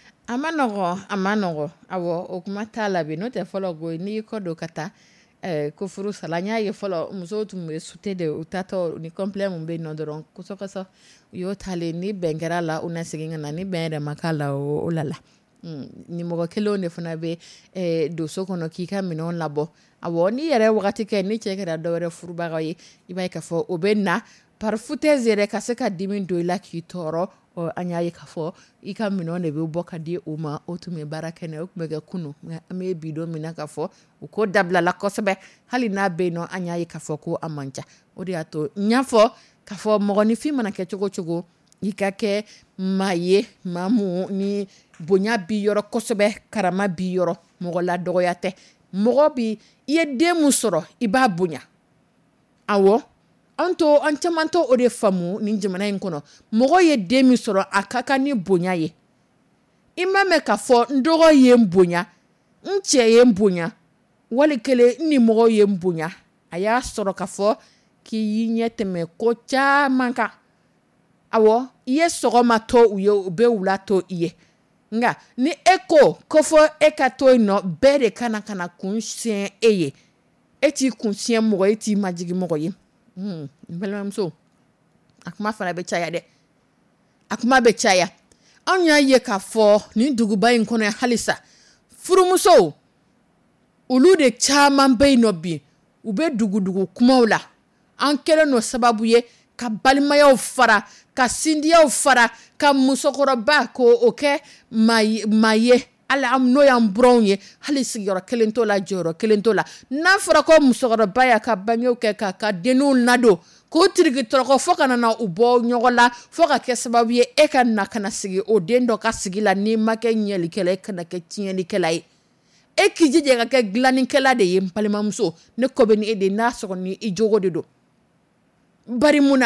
Amanogo awo okumata labi no te follow go ni kodo kata ko furu salanya ye follow muso tumbe sute de utato ni komple mumbe no doron kusokoso yo tale ni bengera la una siginga na ni bende makala o lala ni mogo kelo ne fana be do sokono kika minon labo awo ni yere wakati ke ni cheke da dore furu bagaye ibai ka fo obenna par futezere kaseka dimin do ila ki toro o anyaye kafo ika mino ne be boka di uma otume barakene okmega kunu ame bido mina kafo uko dabla la kosebe hali na be no anyaye kafo ko amanja odi ato nyafo kafo mogoni fi mana ke chogo ikake maye mamu ni bonya bi yoro kosebe karama bi yoro mogola dogoyate mogobi ye demu soro iba bonya awo anto anchamanto ode famu ni jamana inkono mogo ye demi soro akaka ni bonya ye imame ka fo ndogo ye mbonya nche ye mbonya wali kele ni mogo ye mbonya aya soro ka fo ki yinye teme ko chamanka awo ye soro mato uyo be wulato iye nga ni eko kofo ekato ino bere kana kunsien eye eti kunsien mogo eti majigi mogo ye Mbele mso akuma fana be chaya de akuma be chaya anya ye ka fo ni duguba inkono halisa furu muso ulu de chama be no bi ube dugudugu kuma wala ankele no sababu ye ka balimaya fara ka sindiya fara ka musokoro ba ko oke maye ala am no yam brownye halisi yoro kelento la joro kelento la na fara ko musokoro ba ya ka banyo ke ka denu nado ko tirigi toroko foka na ubo nyogola foka ke sababu ye e kan na kana sigi o dendo ka sigi la ni make nyeli kele kana ke tieni kelai e kijije ka ke glani kela de yim palima muso ne ko be ni e de na so ni ijogo de do bari muna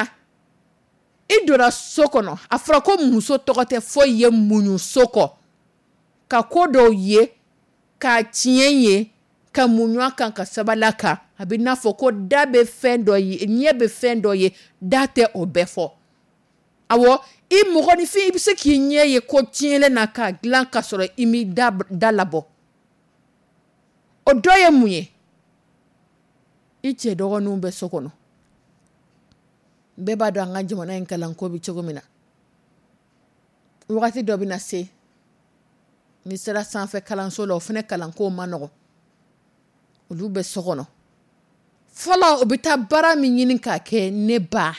idora sokono afra ko muso tokote fo ye munyu soko ka kodo ye ka tienye ka munyu kan ka sabalaka abina fo ko dabe fendo ye nyebe fendo ye date obefo awo I mogoni fi ibise ki nye ye ko tienle na ka glan ka soro imi dalabo odoye munye iche dogo numbe sokono beba do anga jomana en kalanko bi chogomina wakati do bina se ni sera san fe kalanso lo fene kalanko manogo ulube sokono fala obita bara mi nyinin ka ke neba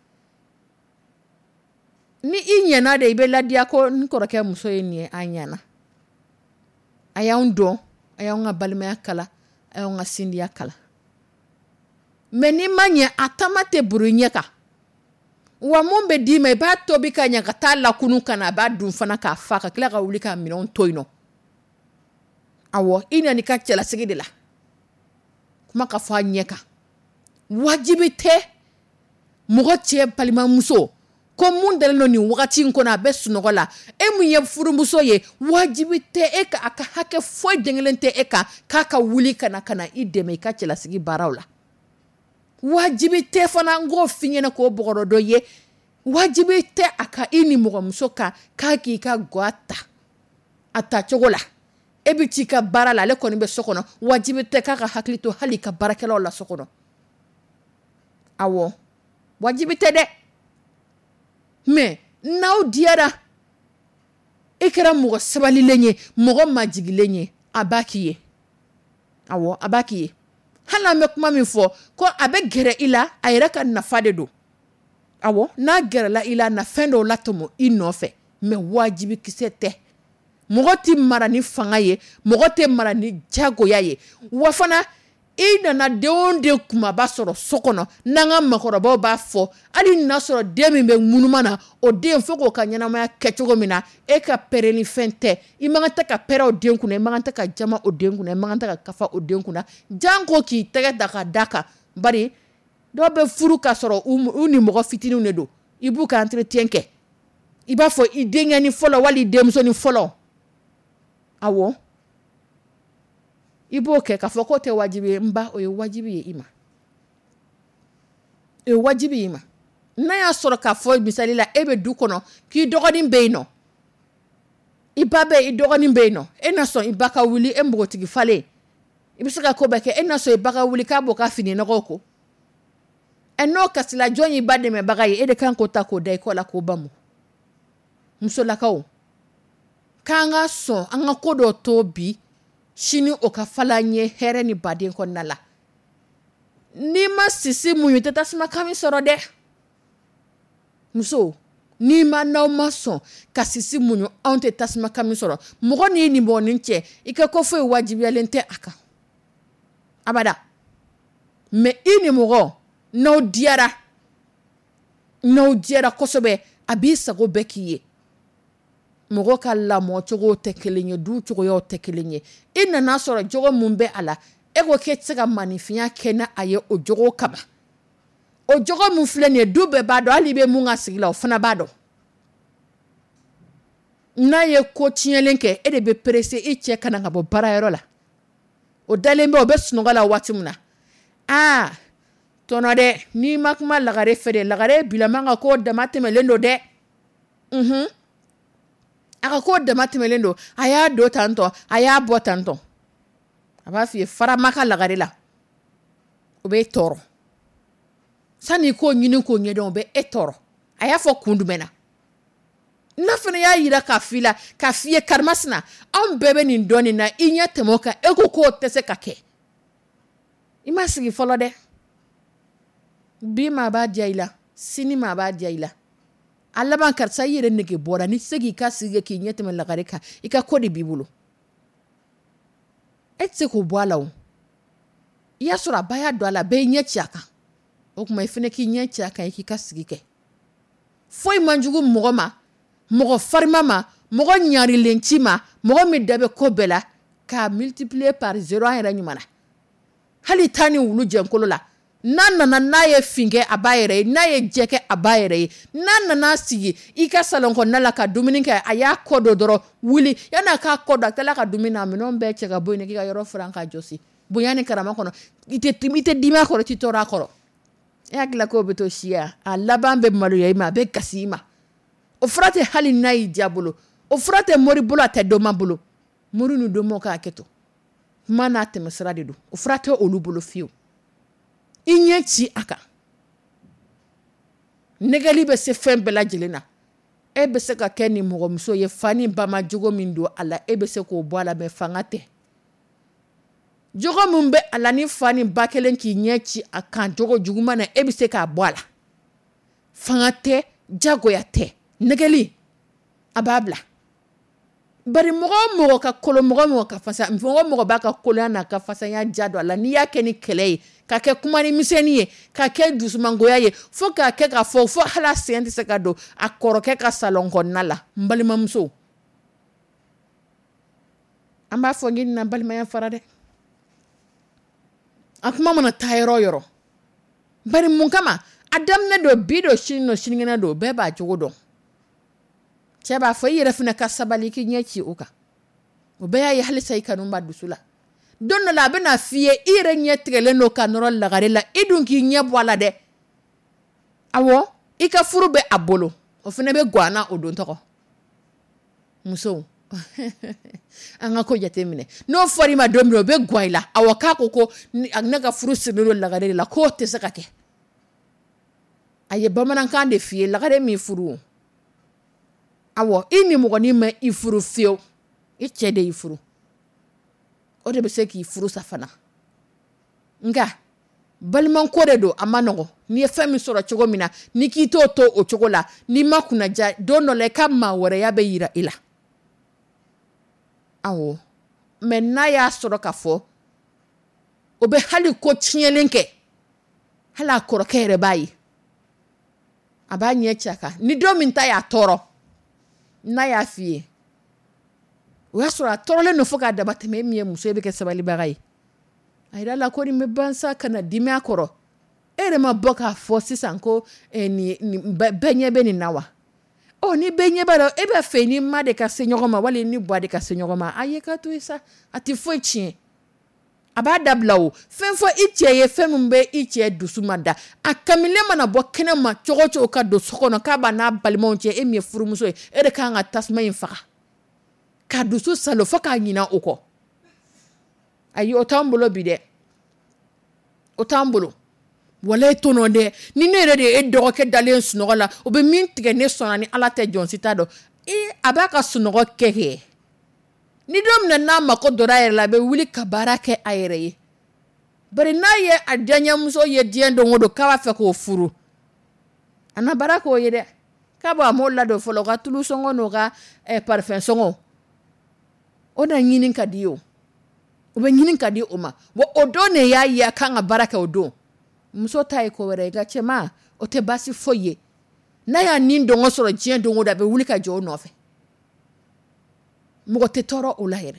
ni inyana de ibe ladia ko nkoro ke muso yenie anyana ayaundo ayanga balme kala ayanga sindi kala meni manye atamate burunyeka wa mombe dime ba tobi kanya katala kunu kana ba dun fana ka faka kila ka wuli ka minon toino awo ina ni ka chela sigide la kuma ka fa nyeka wajibite mugo che palima muso ko mun dal no ni wakati nkona be sunogola e mu ye furu muso ye wajibite e ka aka hake foi dengelente e ka kaka wuli kana ideme ka chela sigi barawla wajibite fana ngo finyena ko bogoro do ye wajibite aka ini mugo muso ka kaki ka gwata ata chogola ebiti ka barala le koni be sokono wajibite kaka haklito hali ka barakelo la sokono awo wajibite de me now diara ikera mugo sabali lenye mugo majigi lenye abakiye awo abakiye hala me kuma mi fo ko abe gere ila ayira ka nafade do awo na gere la ila na fendo latomo inofe me wajibi kisete mogoti marani fangaye mogote marani jago yaye wafana ina na deonde kuma basoro sokono nanga makorobo ba fo ali nasoro demi be munumana o dem foko kanyana ma kechogo mina e ka pereni fente imangata ka pera o dem kuna imangata ka jama o dem kuna imangata ka kafa o dem kuna jango ki tege daka bari do be furu ka soro uni mogo fitini ne do ibu ka entretien ke iba fo idenga ni folo wali demso ni folo awo ibo ke ka foko te wajibi mba o wajibi ima e wajibi ma na ya sɔrɔ ka fɔ misali la e bɛ du kɔnɔ k'i dɔgɔnin bɛ yen nɔ i ba bɛ i dɔgɔnin bɛ yen nɔ e na sɔn i ba ka wuli e mɔgɔtigi falen i bɛ se ka ko bɛɛ kɛ e na sɔn i ba ka wuli k'a bɔ ka fini nɔgɔw ko n'o kasila jɔn y'i ba dɛmɛbaga ye e de kan k'o ta k'o da i kɔ la k'o bamu musolakaw k'an ka sɔn an ka ko dɔ to bi sini o ka fala ɲɛ hɛrɛ ni baden kɔnɔna la n'i ma sisi muɲu tɛ tasuma kami sɔrɔ dɛ muso n'i ma n'aw ma sɔn ka sisi muɲu anw tɛ tasuma kami sɔrɔ mɔgɔ n'i ni mɔgɔ ni cɛ i ka ko foyi wajibiyalen tɛ a kan abada mais i ni mɔgɔ n'aw diyara kosɛbɛ a b'i sago bɛɛ k'i ye mɔgɔ ka lamɔ cogo tɛ kelen ye du cogoyaw tɛ kelen ye i nana sɔrɔ jogo mun bɛ a la e ko k'e tɛ se ka manifinya kɛ na a ye o jogo kama o jogo mun filɛ nin ye du bɛɛ b'a dɔn hali i bɛ mun ka sigi la o fana b'a dɔn n'a ye ko tiɲɛlen kɛ e de bɛ perese i cɛ kana ka bɔ baarayɔrɔ la o dalen bɛ o bɛ sunɔgɔ la waati min na tɔnɔ dɛ n'i ma kuma lagare fɛ dɛ lagare bilama ka ko dama tɛmɛlen don dɛ a ka ko dama tɛmɛlen don a y'a don tantɔ a y'a bɔ tantɔ a b'a f'i ye farama ka lagare la o bɛ e tɔɔrɔ sani ko ɲini k'o ɲɛdɔn o bɛ e tɔɔrɔ a y'a fɔ kun jumɛn na n'a fana y'a yira k'a f'i la k'a f'i ye karimasina anw bɛɛ bɛ nin dɔn nin na i ɲɛ tɛmɛ o kan e ko k'o tɛ se ka kɛ i ma sigi fɔlɔ dɛ bi ma b'a diya i la sini ma b'a diya i la a laban karisa i yɛrɛ nege bɔra ni se k'i ka sigi k'i ɲɛ tɛmɛ lagare kan i ka ko de b'i bolo e tɛ se k'o bɔ a la o i y'a sɔrɔ a ba y'a don a la bɛɛ y'i ɲɛ ci a kan o tuma i fana k'i ɲɛ ci a kan i k'i ka sigi kɛ foyi man jugu mɔgɔ ma mɔgɔ farima ma mɔgɔ ɲarilen ci ma mɔgɔ min da bɛ ko bɛɛ la k'a multiplier par 0 an yɛrɛ ɲuman na hali taa ni wulu jɛnkolo la n'a nana n'a ye fin kɛ a b'a yɛrɛ ye n'a ye jɛ kɛ a b'a yɛrɛ ye n'a nana sigi i ka salon kɔnɔna la ka dumuni kɛ a y'a kɔ dɔ dɔrɔn wuli yan'a k'a kɔ dɔ a tilala ka dumuni na minɛnw bɛɛ cɛ ka bɔ yen k'i ka yɔrɔ furan ka jɔsi bonya ni karama kɔnɔ i tɛ dimi a kɔrɔ i tɛ tɔɔrɔ a kɔrɔ e hakili k'o bɛ to siya a laban bɛ maloya i ma a bɛ gasi i ma o fura tɛ hali n'a y'i diya bolo o fura tɛ mori bolo a tɛ dɔnma bolo mori ni dɔnmaw k'a kɛ to kuma n'a tɛmɛ sira de don o fura tɛ olu bolo fiyewu i ɲɛ ci a kan nɛgɛli bɛ se fɛn bɛɛ lajɛlen na e bɛ se ka kɛ ni mɔgɔmuso ye fa ni ba ma jogo min don a la e bɛ se k'o bɔ a la mɛ fanga tɛ jogo min bɛ a la ni fa ni ba kelen k'i ɲɛ ci a kan jogo juguman na e bɛ se k'a bɔ a la fanga tɛ jagoya tɛ nɛgɛli a b'a bila bari mɔgɔ ka kolo mɔgɔ ka fasa mɔgɔ b'a ka koloya n'a ka fasaya ja don a la n'i y'a kɛ ni kɛlɛ ye ka kɛ kuma ni misɛnnin ye ka kɛ dusumangoya ye fo k'a kɛ k'a fɔ fo hala sen tɛ se ka don a kɔrɔkɛ ka salon kɔnɔna la n balimamuso an b'a fɔ n na balimaya fara dɛ a kuma mana taa yɔrɔ yɔrɔ bari mun kama a daminɛ don bi don sinikɛnɛ don bɛɛ b'a jogo dɔn cɛ b'a fɔ i yɛrɛ fana ka sabali k'i ɲɛ ci o kan o bɛɛ y'a ye halisa i kanu b'a dusu la don dɔ la a bɛna f'i ye i yɛrɛ ɲɛ tigɛlen don ka nɔrɔ lagare la i dun k'i ɲɛ bɔ a la dɛ awɔ i ka furu bɛ a bolo o fana bɛ guwana o don tɔgɔ musow an ka ko jate minɛ n'o fɔra i ma don min o bɛ gwa i la awɔ k'a ko ne ka furu sirilen don lagare la k'o tɛ se ka kɛ a ye bamanankan de f'i ye lagare min furu awɔ i ni mɔgɔnin ma i furu fiyewu i cɛ de y'i furu o de bɛ se k'i furu sa fana nka balimanko de don a ma nɔgɔ n'i ye fɛn min sɔrɔ cogo min na n'i k'i t'o to o cogo la n'i ma kunnaja don dɔ la i ka maa wɛrɛya bɛ yira i la awɔ mɛ n'a y'a sɔrɔ ka fɔ o bɛ hali ko tiɲɛlen kɛ hali a kɔrɔkɛ yɛrɛ b'a ye a b'a ɲɛ ci a kan ni don min ta y'a tɔɔrɔ n'a y'a f'i ye o y'a sɔrɔ a tɔɔrɔlen don fo k'a dama tɛmɛ e min ye muso ye bɛ kɛ sabalibaga ye a yira la ko nin bɛ bansa ka na dimi a kɔrɔ e yɛrɛ ma bɔ k'a fɔ sisan ko bɛɛ ɲɛ bɛ nin na wa ni bɛɛ ɲɛ b'a la e b'a fɛ ni ma de ka se ɲɔgɔn ma wali ni bɔ de ka se ɲɔgɔn ma a ye ka to ye sa a tɛ foyi tiɲɛ a b'a dabila o fɛn fɔ i cɛ ye fɛn min bɛ i cɛ dusu ma da a kamile mana bɔ kɛnɛ ma cogo cogo ka don so kɔnɔ k'a b'a n'a balimaw cɛ e min ye furumuso ye e de kan ka tasuma in faga ka dusu salo fo k'a ɲina o kɔ ayi o t'an bolo bi dɛ o t'an bolo wala e tɔnɔ dɛ ni ne yɛrɛ de ye e dɔgɔkɛ dalen sunɔgɔ la o bɛ min tigɛ ne sɔnna ni ala tɛ jɔn si t'a dɔn a b'a ka sunɔgɔ kɛ ni don min n'a mako dɔra yɛrɛ la a bɛ wuli ka baara kɛ a yɛrɛ ye bari n'a ye a diyaɲɛmuso ye diɲɛ don o don k'a b'a fɛ k'o furu a na baara k'o ye dɛ k'a b'a m'o ladon fɔlɔ o ka tulu sɔngɔ n'o ka parfum sɔngɔ o na ɲini ka di o bɛ ɲini ka di o ma wa o don ne y'a ye a kan ka baara kɛ o don muso ta ye ko wɛrɛ ye nka cɛman o tɛ baasi foyi ye n'a y'a nin dɔngɔ sɔrɔ diɲɛ don o don a bɛ wuli ka jɔ o nɔfɛ mɔgɔ tɛ tɔɔrɔ o la yɛrɛ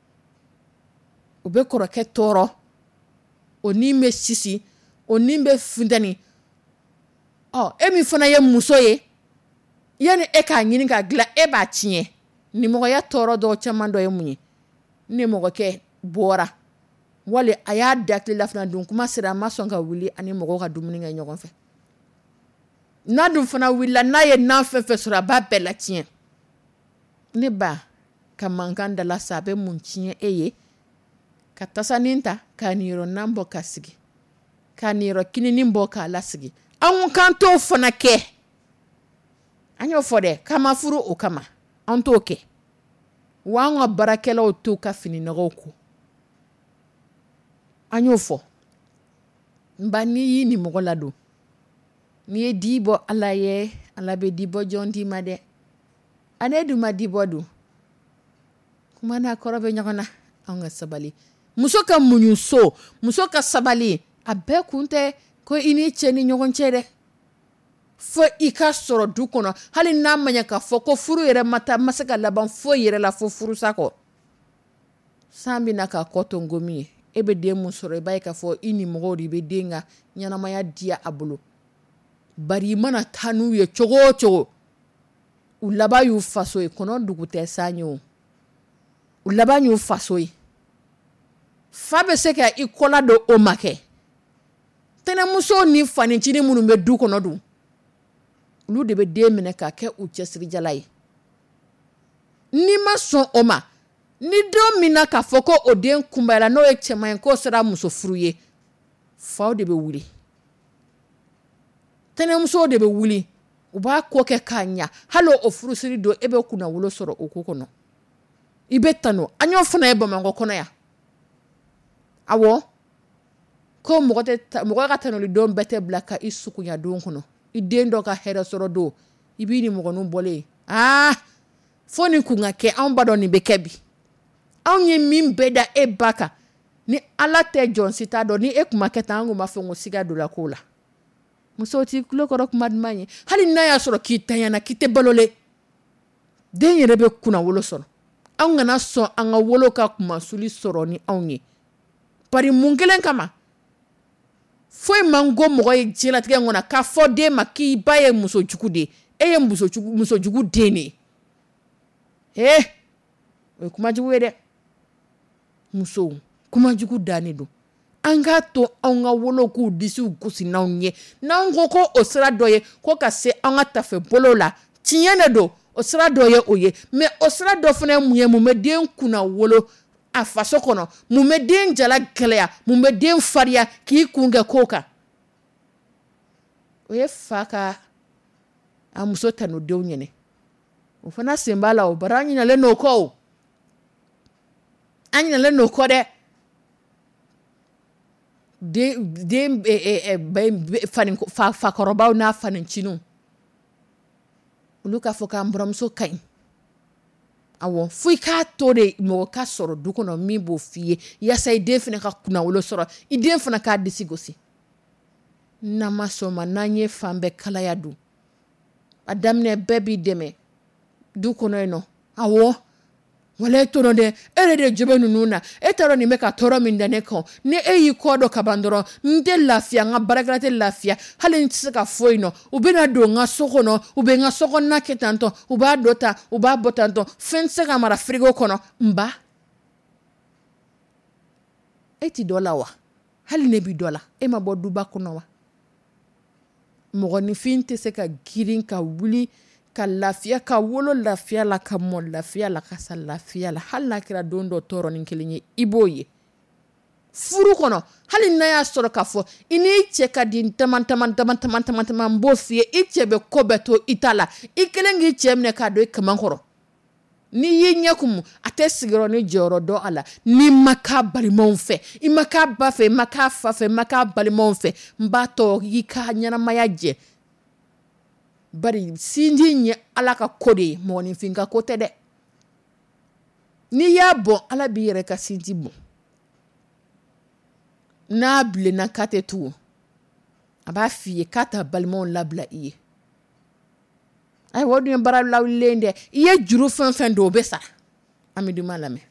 o bɛ kɔrɔkɛ tɔɔrɔ o ni bɛ sisi o ni bɛ funtɛni e min fana ye muso ye yanni e k'a ɲini k'a dilan e b'a tiɲɛ nimɔgɔya tɔɔrɔ dɔw caman dɔ ye mun ye ni mɔgɔkɛ bɔra wali a y'a dakile la fana dun kuma sera a ma sɔn ka wuli ani mɔgɔw ka dumuni kɛ ɲɔgɔn fɛ n'a dun fana wulila n'a ye nan fɛn fɛn sɔrɔ a b'a bɛɛ la tiɲɛ ne ba ka mankan dala sa a bɛ mun tiɲɛ e ye ka tasanin ta k'a niyɔrɔ nan bɔ ka sigi k'a niyɔrɔ kininin bɔ k'a lasigi anw kan t'o fana kɛ an y'o fɔ dɛ k'a ma furu o kama an t'o kɛ wa an ka baarakɛlaw t'u ka fini nɔgɔw ko an y'o fɔ n ba n'i y'i ni mɔgɔ ladon n'i ye di bɔ ala ye ala bɛ di bɔ jɔn d'i ma dɛ ale dun ma di bɔ dun kuma n'a kɔrɔ bɛ ɲɔgɔn na an ka sabali muso ka muɲu so muso ka sabali a bɛɛ kun tɛ ko i ni cɛ ni ɲɔgɔn cɛ dɛ fo i ka sɔrɔ du kɔnɔ hali n'a ma ɲɛ k'a fɔ ko furu yɛrɛ ma se ka laban foyi yɛrɛ la fo furusa kɔ san bɛna k'a kɔ to ngomi ye e bɛ den mun sɔrɔ i b'a ye k'a fɔ i ni mɔgɔw de bɛ den ka ɲɛnamaya diya a bolo bari i mana taa n'u ye cogo o cogo u laban y'u faso ye kɔnɔ dugu tɛ san ye o u laban y'u faso ye fa bɛ se ka i kɔla don o ma kɛ tɛnɛmuso ni fanicinin minnu bɛ du kɔnɔ dun olu de bɛ den minɛ k'a kɛ u cɛsirijala ye n'i ma sɔn o ma ni don min na k'a fɔ ko o den kunbayara n'o ye cɛman ye k'o sera muso furu ye faw de bɛ wuli tɛnɛmusow de bɛ wuli u b'a ko kɛ k'a ɲa hali o furusiri don e bɛ kunna wolo sɔrɔ o ko kɔnɔ i bɛ tanu an y'o fana ye bamakɔ kɔnɔ yan awɔ ko mɔgɔ ka tanuli don bɛɛ tɛ bila ka i sukunya don kɔnɔ i den dɔ ka hɛrɛ sɔrɔ don i b'i ni mɔgɔninw bɔlen fo nin kun ka kɛ anw ba dɔn nin bɛ kɛ bi anw ye min bɛɛ da e ba kan ni ala tɛ jɔn si t'a dɔn ni e kun ma kɛ tan an kun b'a fɔ ko siga don la ko la musow t'i tulo kɔrɔ kuma duman ye hali n'a y'a sɔrɔ k'i tanyana k'i tɛ balolen den yɛrɛ bɛ kunna wolo sɔrɔ anw kana sɔn an ka wolo ka kumasuli sɔrɔ ni anw ye bari mun kelen kama foyi man go mɔgɔ ye diɲɛlatigɛ in kɔnɔ k'a fɔ den ma k'i ba ye muso jugu de e ye muso jugu den de ye o ye kuma jugu ye dɛ musow kuma jugu dannen don an k'a to an ka wolo k'u disiw gosi n'anw ye n'an ko ko o sira dɔ ye ko ka se an ka tafe bolo la tiɲɛ de don o sira dɔ ye o ye mais o sira dɔ fana ye mun ye mun bɛ den kunna wolo a faso kɔnɔ mun bɛ den jala gɛlɛya mun bɛ den fariya k'i kun kɛ ko kan o ye fa ka a muso tanu denw ɲɛnɛ o fana sen b'a la o bari an ɲinalen n'o kɔ o an ɲinalen n'o kɔ dɛ den fakɔrɔbaw n'a faninciniw olu k'a fɔ k'an buramuso ka ɲi awɔ fo i k'a to de mɔgɔ ka sɔrɔ du kɔnɔ min b'o f'i ye yaasa i den fana ka kunnawolo sɔrɔ i den fana k'a disi gosi n'an ma sɔn ma n'an ye fan bɛɛ kalaya dun a daminɛ bɛɛ b'i dɛmɛ du kɔnɔ yen nɔ awɔ wala e tɔrɔ dɛ e yɛrɛ de jɛbɛ ninnu na e t'a dɔn nin bɛ ka tɔɔrɔ min da ne kan ni e y'i kɔ dɔn ka ban dɔrɔn n tɛ lafiya n ka baarakɛla tɛ lafiya hali n tɛ se ka foyi nɔ u bɛna don n ka so kɔnɔ u bɛ n ka so kɔnɔna kɛ tantɔ u b'a dɔ ta u b'a bɔ tantɔ fɛn tɛ se ka mara firigo kɔnɔ n ba eti dola wa hali ne bi dola e ma bɔ duba kɔnɔ wa mɔgɔninfin tɛ se ka girin ka wuli ka lafiya ka wolo lafiya la ka mɔ lafiya la ka sa lafiya la hali n'a kɛra don dɔ tɔɔrɔ ni kelen ye i b'o ye furu kɔnɔ hali n'a y'a sɔrɔ k'a fɔ i n'i cɛ ka di taman n b'o f'i ye i cɛ bɛ ko bɛɛ to i ta la i kelen k'i cɛ minɛ k'a don i kaman kɔrɔ n'i y'i ɲɛ kumu a tɛ sigiyɔrɔ ni jɔyɔrɔ dɔn a la n'i ma k'a balimaw fɛ i ma k'a ba fɛ i ma k'a fa fɛ i ma k'a balimaw fɛ n b'a tɔ i ka ɲɛnamaya jɛ bari sinji ɲɛ ala ka ko de ye mɔgɔninfin ka ko tɛ dɛ n'i y'a bɔn ala b'i yɛrɛ ka sinji bɔn n'a bilenna k'a tɛ tugun a b'a f'i ye k'a ta balimaw labila i ye ayiwa o dun ye baara lawulilen dɛ i ye juru fɛn fɛn don o bɛ sara an bɛ duma lamɛn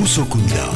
Musokunda.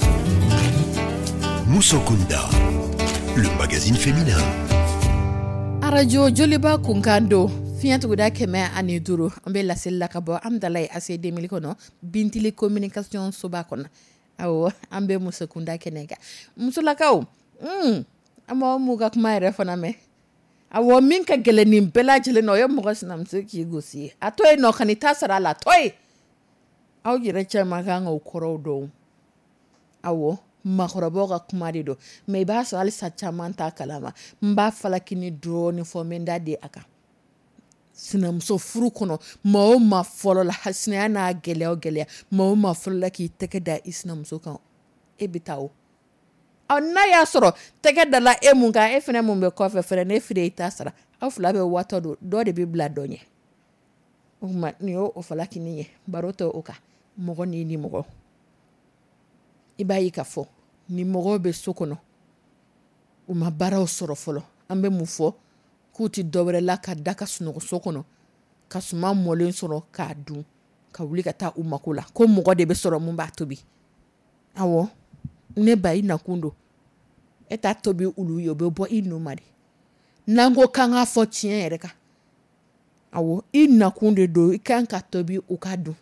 Musokunda, le magazine féminin. Radio Joliba Kunkando. Fiyantuguda kɛmɛ ani duuru an bɛ laseli la ka bɔ Amdalaye AC 2000 kɔnɔ Bintili communication soba kɔnɔ awɔ an bɛ musokunda kɛnɛ kan musolakaw an b'aw m'u ka kuma yɛrɛ fana mɛn awɔ min ka gɛlɛn nin bɛɛ lajɛlen na o ye mɔgɔ sinamuso k'i gosi ye a to yen nɔ ka n'i ta sara a la to yen aw yɛrɛ cɛman kan ka o kɔrɔw dɔn awɔ makɔrɔbaw ka kuma de don mais i b'a sɔrɔ halisa caman t'a kalama n b'a falakini dɔɔni fɔ n bɛ n da di a kan sinamuso furu kɔnɔ maa o maa fɔlɔ la sinaya n'a gɛlɛya o gɛlɛya maa o maa fɔlɔ la k'i tɛgɛ da i sinamuso kan e bɛ taa o n'a y'a sɔrɔ tɛgɛ dala e mun kan e fɛnɛ mun bɛ kɔfɛ fɛnɛ ne fide i t'a sara aw fila bɛ watɔ don dɔ de bɛ bila dɔ ɲɛ o tuma nin y'o falakini ye baro tɛ o kan mɔgɔ ni mɔgɔ i b'a ye k'a fɔ ni mɔgɔw bɛ so kɔnɔ u ma baaraw sɔrɔ fɔlɔ an bɛ mun fɔ k'u ti dɔwɛrɛ la ka da ka sunɔgɔ so kɔnɔ ka suma mɔlen sɔrɔ k'a dun ka wuli ka taa u mako la ko mɔgɔ de bɛ sɔrɔ mun b'a tobi awɔ ne ba i nakun don e t'a tobi olu ye o bɛ bɔ i nu ma de n'an ko k'an k'a fɔ tiɲɛ yɛrɛ kan awɔ i nakun de don i kan ka tobi u ka dun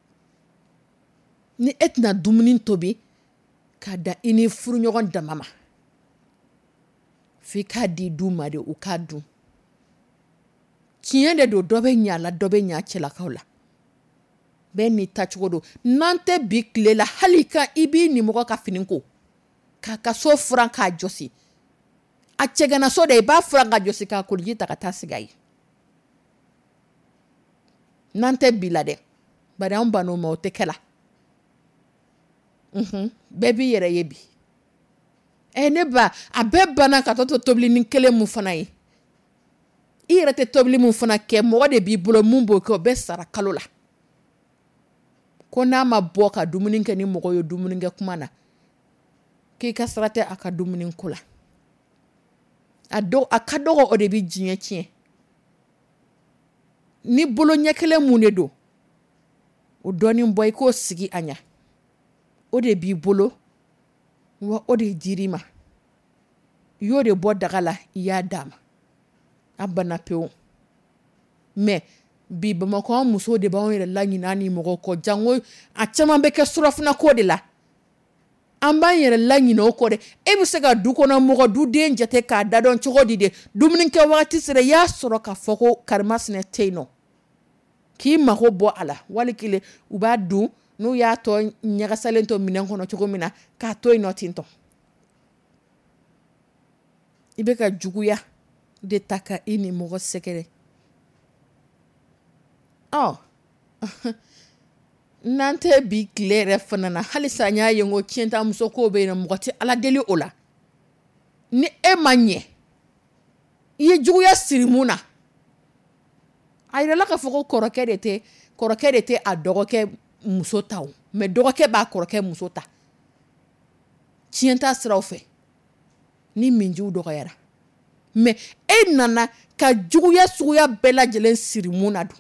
ni e tɛna dumuni tobi k'a da i ni furuɲɔgɔn dama ma f'i k'a di du ma de u k'a dun tiɲɛ de don dɔ bɛ ɲa la dɔ bɛ ɲa cɛlakaw la bɛɛ n'i tacogo don n'an tɛ bi tile la hali kan i b'i nimɔgɔ ka fini ko k'a ka so furan k'a jɔsi a cɛgana so de i b'a furan k'a jɔsi k'a koliji ta ka taa sigi a ye n'an tɛ bi la dɛ bari an ban'o ma o tɛ kɛ la bɛɛ b'i yɛrɛ ye bi ne ba a bɛɛ banna ka tɔ to tobili ni kelen mun fana ye i yɛrɛ tɛ tobili mun fana kɛ mɔgɔ de b'i bolo mun b'o kɛ o bɛ sara kalo la ko n'a ma bɔ ka dumuni kɛ ni mɔgɔ ye dumuni kɛ kuma na k'i ka sara tɛ a ka dumuni ko la a ka dɔgɔ o de bɛ diɲɛ tiɲɛ ni bolo ɲɛ kelen mun de don o dɔɔnin bɔ i k'o sigi a ɲɛ o de b'i bolo wa o de dir'i ma i y'o de bɔ daga la i y'a d'a ma a banna pewu mais bi Bamakɔ musow de b'anw yɛrɛ la ɲinɛ ni mɔgɔw kɔ jango a caman bɛ kɛ surafana ko de la an b'an yɛrɛ la ɲinɛ o kɔ dɛ e bɛ se ka du kɔnɔ mɔgɔ duden jate k'a da dɔn cogo di de dumuni kɛ wagati sera i y'a sɔrɔ k'a fɔ ko karimasina tɛ yen nɔ k'i mago bɔ a la wali kelen u b'a dun n'u y'a tɔ ɲagasalen to minɛn kɔnɔ cogo min na k'a to yen nɔ ten tɔ i bɛ ka juguya de ta ka i ni mɔgɔ sɛgɛrɛ n'an tɛ bi tile yɛrɛ fana na halisa n y'a ye n ko tiɲɛtamuso ko bɛ yen nɔ mɔgɔ tɛ ala deli o la ni e ma ɲɛ i ye juguya siri mun na a yirala k'a fɔ ko kɔrɔkɛ de tɛ a dɔgɔkɛ muso ta o mais dɔgɔkɛ b'a kɔrɔkɛ muso ta tiɲɛ t'a siraw fɛ ni minjiw dɔgɔyara mais e nana ka juguya suguya bɛɛ lajɛlen siri mun na dun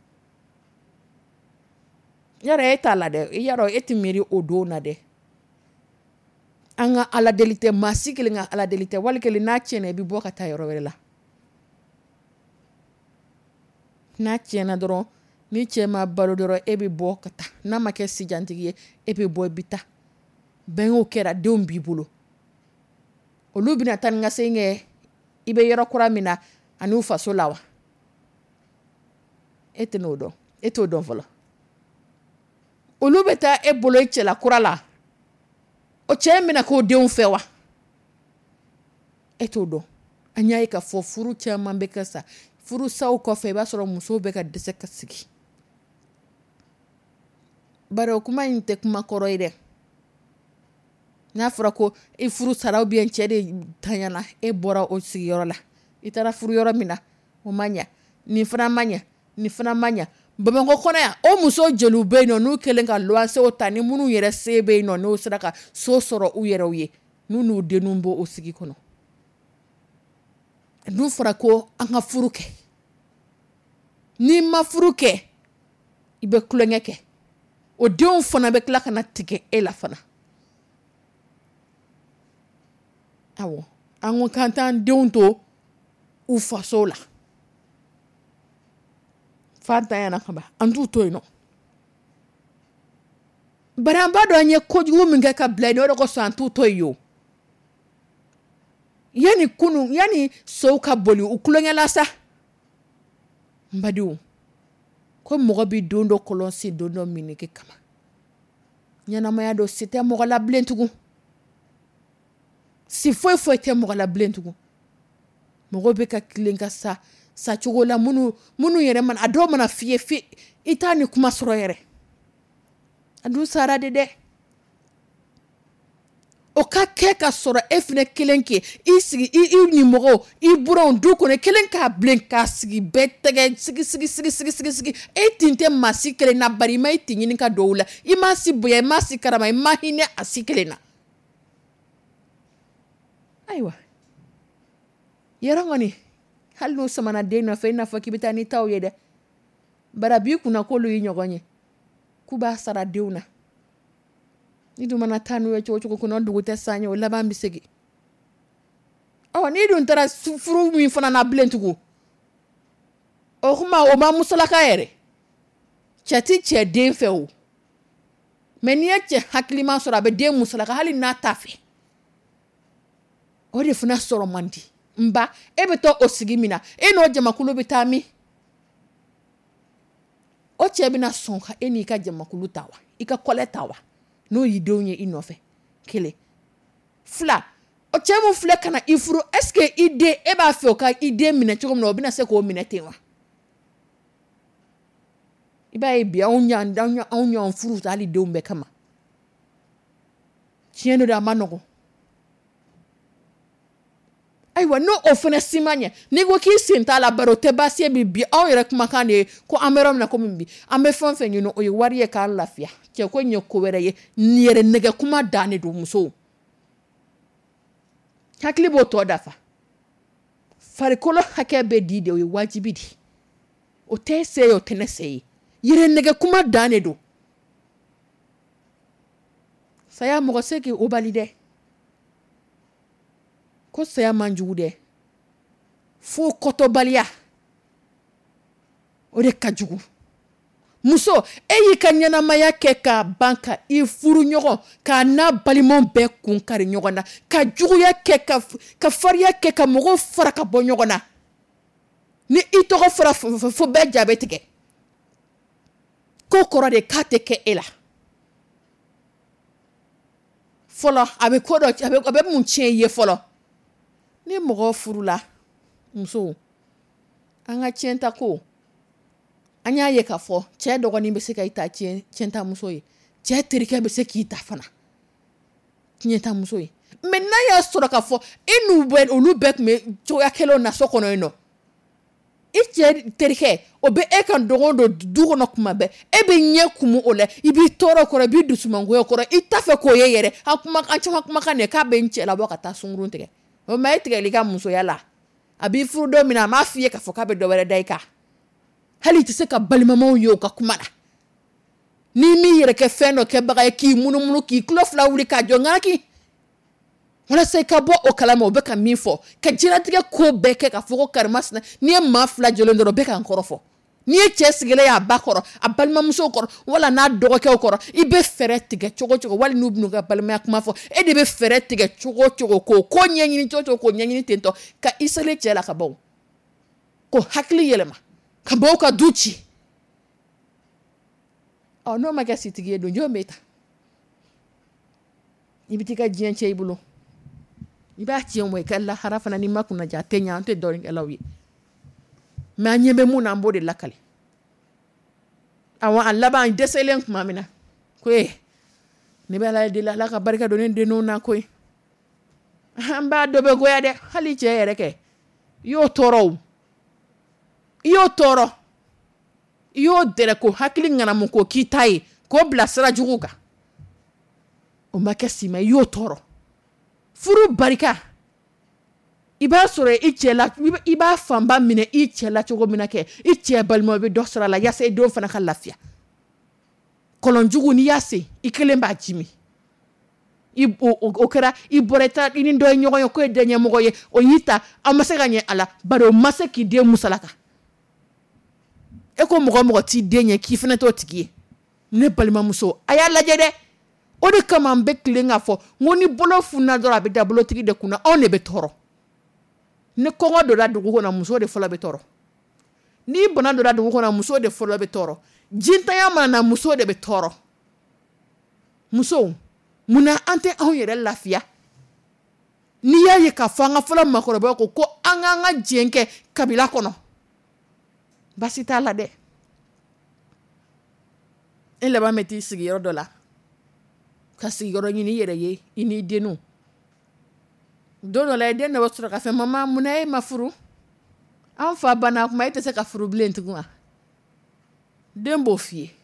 yɛrɛ e t'a la dɛ yɛrɛ e tɛ miiri o don na dɛ an ka ala deli tɛ maa si kelen ka ala deli tɛ wali kelen n'a tiɲɛna i bɛ bɔ ka taa yɔrɔ wɛrɛ la n'a tiɲɛna dɔrɔn ni cɛ ma balo dɔrɔn e bɛ bɔ ka taa n'a ma kɛ sijantigi ye e bɛ bɔ i bɛ taa bɛnkɛw kɛra denw b'i bolo olu bɛna taa ni ka segin kɛ i bɛ yɔrɔ kura min na ani u faso la wa e tɛ n'o dɔn e t'o dɔn fɔlɔ olu bɛ taa e bolo i cɛla kura la o cɛ in bɛna k'o denw fɛ wa e t'o dɔn an y'a ye k'a fɔ furu caman bɛ kɛ sa furu saw kɔfɛ i b'a sɔrɔ musow bɛ ka dɛsɛ ka sigi bari o kuma in tɛ kuma kɔrɔ ye dɛ n'a fɔra ko i furu sara ou bien cɛ de tanyana e bɔra o sigiyɔrɔ la i taara furu yɔrɔ min na o ma ɲa nin fana ma ɲa nin fana ma ɲa Bamakɔ kɔnɔ yan o muso jeliw bɛ yen nɔ n'u kɛlen ka luwansew ta ni minnu yɛrɛ se bɛ yen nɔ n'o sera ka so sɔrɔ u yɛrɛw ye n'u n'u denw b'o sigi kɔnɔ n'u fɔra ko an ka furu kɛ n'i ma furu kɛ i bɛ kulonkɛ kɛ o denw fana bɛ tila kana tigɛ e la fana awɔ an ko kan t'an denw to u faso la fantanya kaba an t'u to yen nɔ bari an b'a dɔn an ye kojugu min kɛ ka bila yen o de kosɔn an t'u to yen o yani sow ka boli u kulonkɛla sa n badenw ko mɔgɔ bɛ don dɔ kɔlɔsi don dɔ minɛkɛ kama ɲɛnamaya dɔ si tɛ mɔgɔ la bilen tugun si foyi tɛ mɔgɔ la bilen tugun mɔgɔ bɛ ka tilen ka sa cogo la minnu yɛrɛ mana a dɔw mana f'i ye i t'a ni kuma sɔrɔ yɛrɛ a dun sara de dɛ o ka kɛ ka sɔrɔ e fana kelen kɛ i sigi i ni mɔgɔw i buranw du kɔnɔ kelen k'a bilen k'a sigi bɛɛ tɛgɛ sigi e tin tɛ maa si kelen na bari i ma i tin ɲini ka dɔw la i ma si bonya i ma si karama i ma hinɛ a si kelen na ayiwa yɛrɛ kɔni hali n'o samana den nɔfɛ i n'a fɔ k'i bɛ taa ni taw ye dɛ bara b'i kunna k'olu y'i ɲɔgɔn ye k'u b'a sara denw na ni dun mana taa n'u ye cogo kɔnɔ dugu tɛ san ye o laban bɛ segin ni dun taara furu min fana na bilen tugun o kuma o ma musolaka yɛrɛ cɛ ti cɛ den fɛ o mɛ n'i ye cɛ hakilima sɔrɔ a bɛ den musolaka hali n'a t'a fɛ o de fana sɔrɔ man di nba e bɛ taa o sigi min na e n'o jamakulu bɛ taa min o cɛ bɛna sɔn ka e n'i ka jamakulu ta wa i ka kɔlɛ ta wa n'o y'i denw ye i nɔfɛ kelen fila o cɛ mun filɛ ka na i furu est-ce que i den e b'a fɛ o ka i den minɛ cogo min na o bɛna se k'o minɛ ten wa i b'a ye bi anw ɲɔgɔn furu ta hali denw bɛɛ kama tiɲɛ don a ma nɔgɔn ayiwa n'o o fana si ma ɲɛ n'i ko k'i sen t'a la bari o tɛ baasi ye bi aw yɛrɛ kumakan de ye ko an bɛ yɔrɔ min na komi bi an bɛ fɛn o fɛn ɲini o ye wari ye k'an lafiya cɛ ko ɲɛ ko wɛrɛ ye yɛrɛ nɛgɛ kuma dan de don musow hakili b'o tɔ dafa farikolo hakɛ bɛ di de o ye wajibi di o tɛ se ye o tɛ ne se ye yɛrɛ nɛgɛ kuma dan de don saya mɔgɔ se k'o bali dɛ ko saya man jugu dɛ fo kɔtɔbaliya o de ka jugu muso e y'i ka ɲɛnamaya kɛ k'a ban ka i furu ɲɔgɔn k'a n'a balimaw bɛɛ kun kari ɲɔgɔn na ka juguya kɛ ka fariya kɛ ka mɔgɔw fara ka bɔ ɲɔgɔn na ni i tɔgɔ fara fo bɛɛ ja bɛ tigɛ ko kɔrɔ de k'a tɛ kɛ e la fɔlɔ a bɛ ko dɔ a bɛ mun tiɲɛ i ye fɔlɔ ni mɔgɔ furu la muso an ka tiɲɛta ko an y'a ye k'a fɔ cɛ dɔgɔnin bɛ se ka i ta tiɲɛta muso ye cɛ terikɛ bɛ se k'i ta fana tiɲɛta muso ye mɛ n'a y'a sɔrɔ k'a fɔ olu bɛɛ tun bɛ cogoya kelenw na so kɔnɔ yen nɔ i cɛ terikɛ o bɛ e kan dɔgɔn dɔ du kɔnɔ kuma bɛɛ e bɛ ɲɛ kumu o la i b'i tɔɔrɔ kɔrɔ i b'i dusumangoya kɔrɔ i t'a fɛ k'o ye yɛrɛ an caman kumakan de k'a bɛ n cɛ labɔ ka taa sunkurun tigɛ o ma e tigɛli ka musoya la a b'i furu don min na a m'a f'i ye k'a fɔ k'a bɛ dɔ wɛrɛ da i kan hali i tɛ se ka balimamaw ye o ka kuma na n'i m'i yɛrɛ kɛ fɛn dɔ kɛbaga ye k'i munumunu k'i tulo fila wuli k'a jɔ ŋaraki walasa i ka bɔ o kalama o bɛ ka min fɔ ka diɲɛlatigɛ ko bɛɛ kɛ k'a fɔ ko karimasina n'i ye maa fila jɔlen dɔrɔn o bɛ ka n kɔrɔ fɔ n'i ye cɛ sigilen ye a ba kɔrɔ a balimamusow kɔrɔ wala n'a dɔgɔkɛw kɔrɔ i bɛ fɛɛrɛ tigɛ cogo cogo wali n'u bɛn'u ka balimaya kuma fɔ e de bɛ fɛɛrɛ tigɛ cogo cogo k'o ko ɲɛɲini cogo cogo k'o ɲɛɲini ten tɔ ka i selen cɛ la ka baw ko hakili yɛlɛma ka baw ka du ci n'o ma kɛ sitigi ye don jɔn bɛ ta i bɛ t'i ka diɲɛ cɛ i bolo i b'a tiɲɛ wa i ka lahara fana n'i ma kunna ja a tɛ ɲɛ an tɛ dɔɔninkɛlaw ye mɛ an ɲɛ bɛ mun na an b'o de lakale awɔ a laban dɛsɛlen tuma min na ko ne bɛ ala deli ala ka barika don ne denninw na koyi an b'a dɔ bɛ goya dɛ hali cɛ yɛrɛ kɛ i y'o tɔɔrɔ i y'o dɛrɛ ko hakili ŋanamu ko k'i ta ye k'o bila sira jugu kan o ma kɛ si ma i y'o tɔɔrɔ furu barika i b'a sɔrɔ i cɛ la i b'a fanba minɛ i cɛ la cogo min na kɛ i cɛ balimaw bɛ dɔ sɔrɔ a la yaasa i denw fana ka lafiya kolonjugu ni y'a se i kelen b'a jimi o kɛra i bɔra i ni dɔ ye ɲɔgɔn ye ko ye denɲɛmɔgɔ ye o y'i ta a ma se ka ɲɛ a la bari o ma se k'i den musalaka e ko mɔgɔ t'i den ɲɛ k'i fana t'o tigi ye ne balimamuso a y'a lajɛ dɛ o de kama an bɛ tilen k'a fɔ n ko ni bolo funna dɔrɔn a bɛ da bolotigi de kunna anw de bɛ tɔɔrɔ ni kɔngɔ donna dugu kɔnɔ muso de fɔlɔ bɛ tɔɔrɔ ni bana donna dugu kɔnɔ muso de fɔlɔ bɛ tɔɔrɔ jintanya mana na muso de bɛ tɔɔrɔ musow munna an tɛ anw yɛrɛ lafiya n'i y'a ye k'a fɔ an ka fɔlɔ makɔrɔbaw ko an k'an ka jɛn kɛ kabila kɔnɔ basi t'a la dɛ e laban bɛ t'i sigi yɔrɔ dɔ la ka sigiyɔrɔ ɲini i yɛrɛ ye i n'i denw don dɔ la i den dɔ bɛ sɔrɔ k'a fɛ mama munna e ma furu an fa banna kuma e tɛ se ka furu bilen tugun wa den b'o f'i ye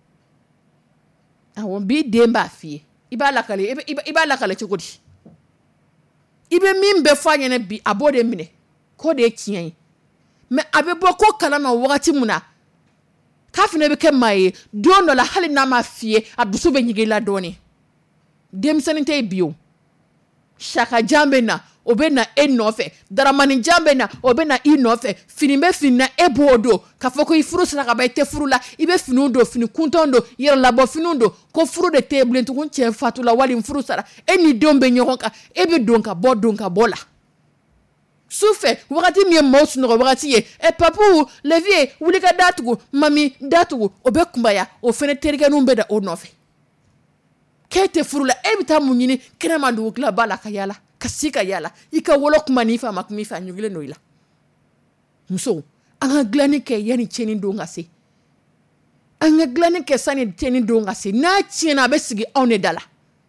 awɔ bi den b'a f'i ye i b'a lakale cogo di i bɛ min bɛ fɔ a ɲɛna bi a b'o de minɛ k'o de ye tiɲɛ ye mais a bɛ bɔ ko kalama wagati min na k'a fana bɛ kɛ maa ye don dɔ la hali n'a ma f'i ye a dusu bɛ ɲigin i la dɔɔnin denmisɛnnin tɛ yen bi o sakajan bɛ na o bɛ na e nɔfɛ daramanijan bɛ na o bɛ na i nɔfɛ fini bɛ fini na e b'o don k'a fɔ ko i furu sera ka ban i tɛ furu la i bɛ finiw don fini kuntanw don yɛrɛ labɔ finiw don ko furu de tɛ bilen tugun cɛ fatula wali furu sara e ni denw bɛ ɲɔgɔn kan e bɛ don ka bɔ la sufɛ wagati min ye maaw sunɔgɔ wagati ye papu levier wuli ka datugu mami datugu o bɛ kunbaya o fana terikɛninw bɛ da o nɔfɛ k'e tɛ furu la e bɛ taa mun ɲini kɛnɛma dugu tilaba la ka yala ka si ka yala i ka wolo kuma n'i fa ma kuma i fa ɲugilen don i la musow an ka dilanni kɛ yanni tiɲɛni don ka se an ka dilanni kɛ sani tiɲɛni don ka se n'a tiɲɛna a bɛ sigi anw de da la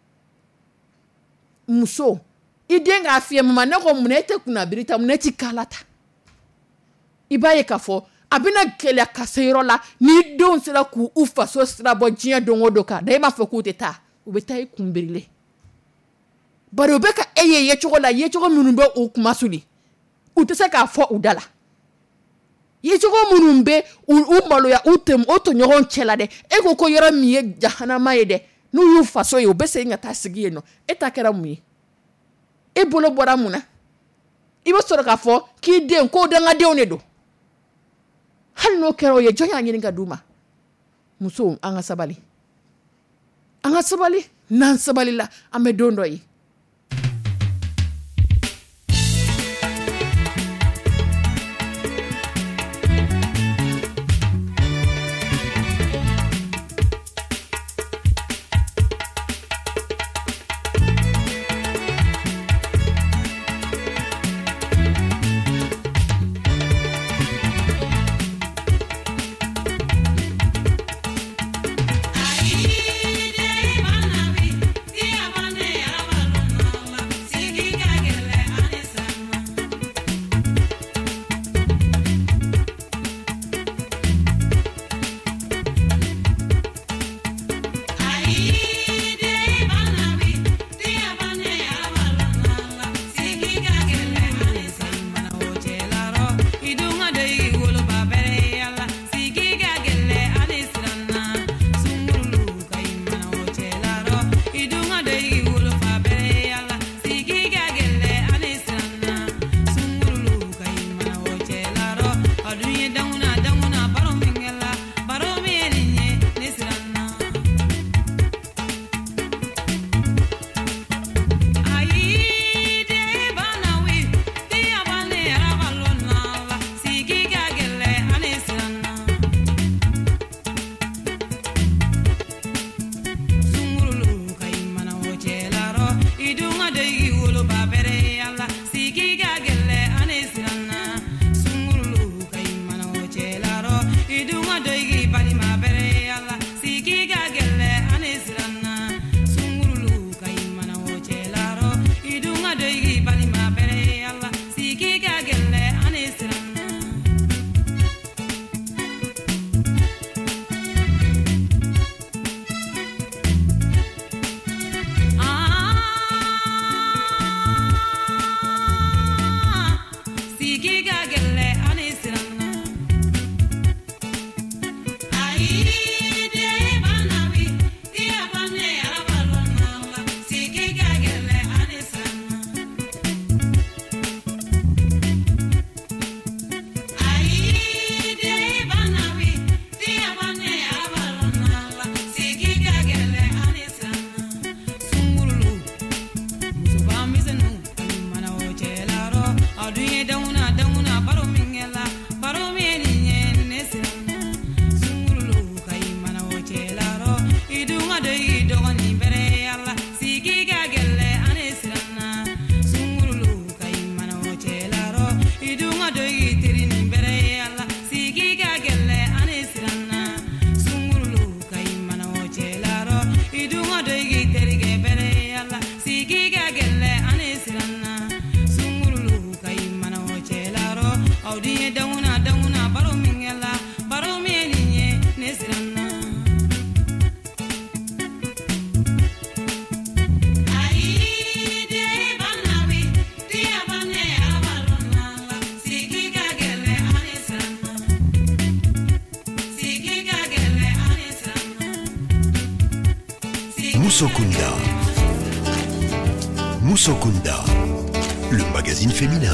muso i den k'a fiyɛ mama ne ko mun e tɛ kunna biri ta mun ne tɛ kala ta i b'a ye k'a fɔ a bɛna gɛlɛya ka se yɔrɔ la ni denw sera k'u faso sira bɔ diɲɛ don o don kan da e m'a fɔ k'u tɛ taa u bɛ taa i kunbirilen bari u bɛ ka e ye yecogo la yecogo minnu bɛ u kuma suli u tɛ se k'a fɔ u da la yecogo minnu bɛ u maloya u tɔɲɔgɔn cɛ la dɛ e ko yɔrɔ min ye jahanama ye dɛ n'u y'u faso ye u bɛ segin ka taa sigi yen nɔ e ta kɛra mun ye e bolo bɔra mun na i bɛ sɔrɔ k'a fɔ k'i den k'o dangadenw de don hali n'o kɛra o ye jɔn y'a ɲini ka d'u ma musow an ka sabali n'an sabalila an bɛ don dɔ ye Musokunda. Musokunda, le magazine féminin.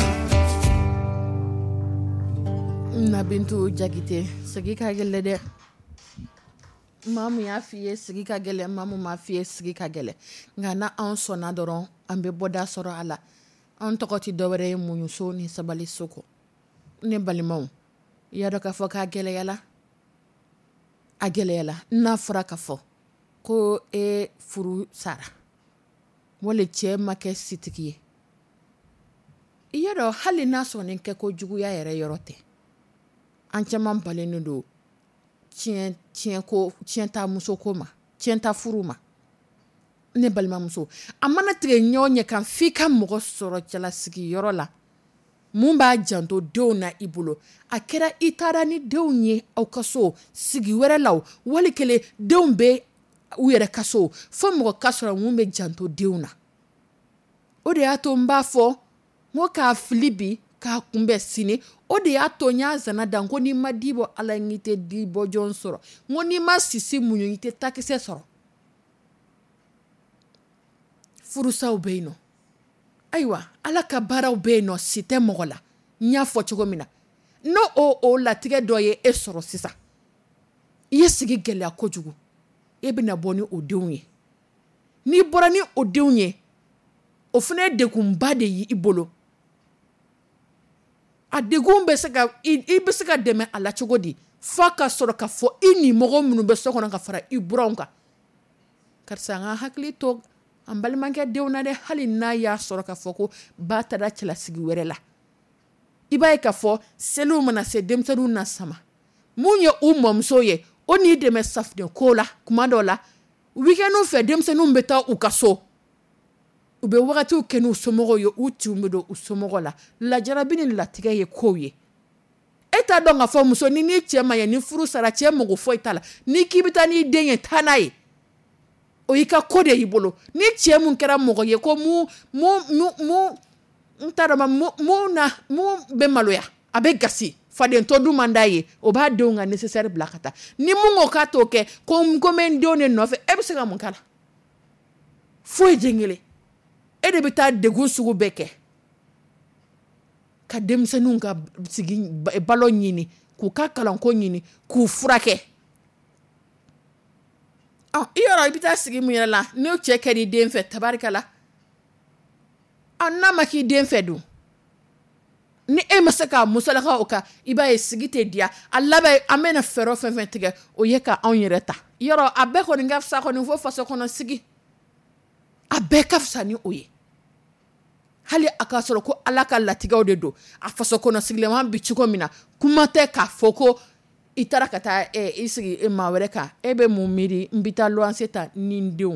Nabintu Jakite, sigi ka gele de. Mamu ya fiye sigi ka gele, mamu ma fiye sigi ka gele. Nga na an sona doron, an be boda soro ala. An tokoti dowere ye munyuso ni sabali soko. Ne balimaw, yado ka fo ka gele yala. A gele yala, na fura ka fo. Ko e furu sara. Wale cɛ ma kɛ sitigi ye. I y'a dɔn hali n'a sɔnni kɛ ko juguya yɛrɛ yɔrɔ tɛ. An caman balennen don tiɲɛ ta muso ko ma, tiɲɛ ta furu ma. Ne balimamuso, a mana tigɛ ɲɔgɔn ɲɛ kan f'i ka mɔgɔ sɔrɔ cɛlasigi yɔrɔ la. Mun b'a janto denw na i bolo. A kɛra i taara ni denw ye aw ka so sigi wɛrɛ la o, wali kelen denw bɛ u yɛrɛ ka so fo mɔgɔ ka sɔrɔ mun bɛ janto denw na. O de y'a to n b'a fɔ n k'a fili bi k'a kunbɛn sini. O de y'a to n y'a zana da ko n'i ma di bɔ ala n tɛ di bɔ jɔn sɔrɔ. N ko n'i ma sisi muɲu i tɛ takisɛ sɔrɔ. Furusaw bɛ yen nɔ. Ayiwa ala ka baaraw bɛ yen nɔ si tɛ mɔgɔ la. N y'a fɔ cogo min na. N'o o latigɛ dɔ ye e sɔrɔ sisan. I ye sigi gɛlɛya kojugu. E bɛna bɔ ni o denw ye. N'i bɔra ni o denw ye, o fana ye degunba de ye i bolo. A degun bɛ se ka i bɛ se ka dɛmɛ a la cogo di? F'a ka sɔrɔ ka fɔ i ni mɔgɔ minnu bɛ so kɔnɔ ka fara i buranw kan. Karisa an ka hakili to an balimakɛ denw na dɛ, hali n'a y'a sɔrɔ ka fɔ ko ba taara cɛlasigi wɛrɛ la. I b'a ye ka fɔ seliw mana se denmisɛnninw na sama. Mun ye u mɔmuso ye, o n'i dɛmɛ safunɛ ko la kuma dɔw la. Weekend fɛ denmisɛnninw bɛ taa u ka so. U bɛ wagatiw kɛ n'u somɔgɔw ye, u tinw bɛ don u somɔgɔw la. Lajarabi ni latigɛ ye kow ye. E t'a dɔn ka fɔ muso ni cɛ ma ye ni furu sara cɛ mɔgɔ foyi t'a la. Ni k'i bɛ taa n'i den ye taa n'a ye. O y'i ka ko de y'i bolo. Ni cɛ mun kɛra mɔgɔ ye ko mun bɛ maloya, a bɛ gasi. Fadentɔ du man d'a ye, o b'a denw ka nécessaire bila ka taa. Ni mun ko k'a t'o kɛ, ko n bɛ n denw de nɔfɛ, e bɛ se ka mun k'a la? Foyi jɛngɛlen. E de bɛ taa degun sugu bɛɛ kɛ. Ka denmisɛnninw ka sigi balo ɲini, k'u ka kalanko ɲini, k'u furakɛ. I yɔrɔ i bɛ taa sigi mun yɛrɛ la, n'o cɛ kɛr'i den fɛ tabarikala. N'a ma k'i den fɛ dun? Ni e ma se ka musalakaw o kan, i b'a ye sigi tɛ diya. A laban an bɛna fɛɛrɛ fɛn fɛn tigɛ, o ye ka anw yɛrɛ ta. Yɔrɔ a bɛɛ kɔni ka fisa kɔni fo faso kɔnɔ sigi. A bɛɛ ka fisa ni o ye. Hali a ka sɔrɔ ko ala ka latigɛw de don. A faso kɔnɔ sigilenman bi cogo min na, kuma tɛ k'a fɔ ko i taara ka taa i sigi maa wɛrɛ kan. E bɛ mun miiri n bɛ taa luwanse ta ni n denw.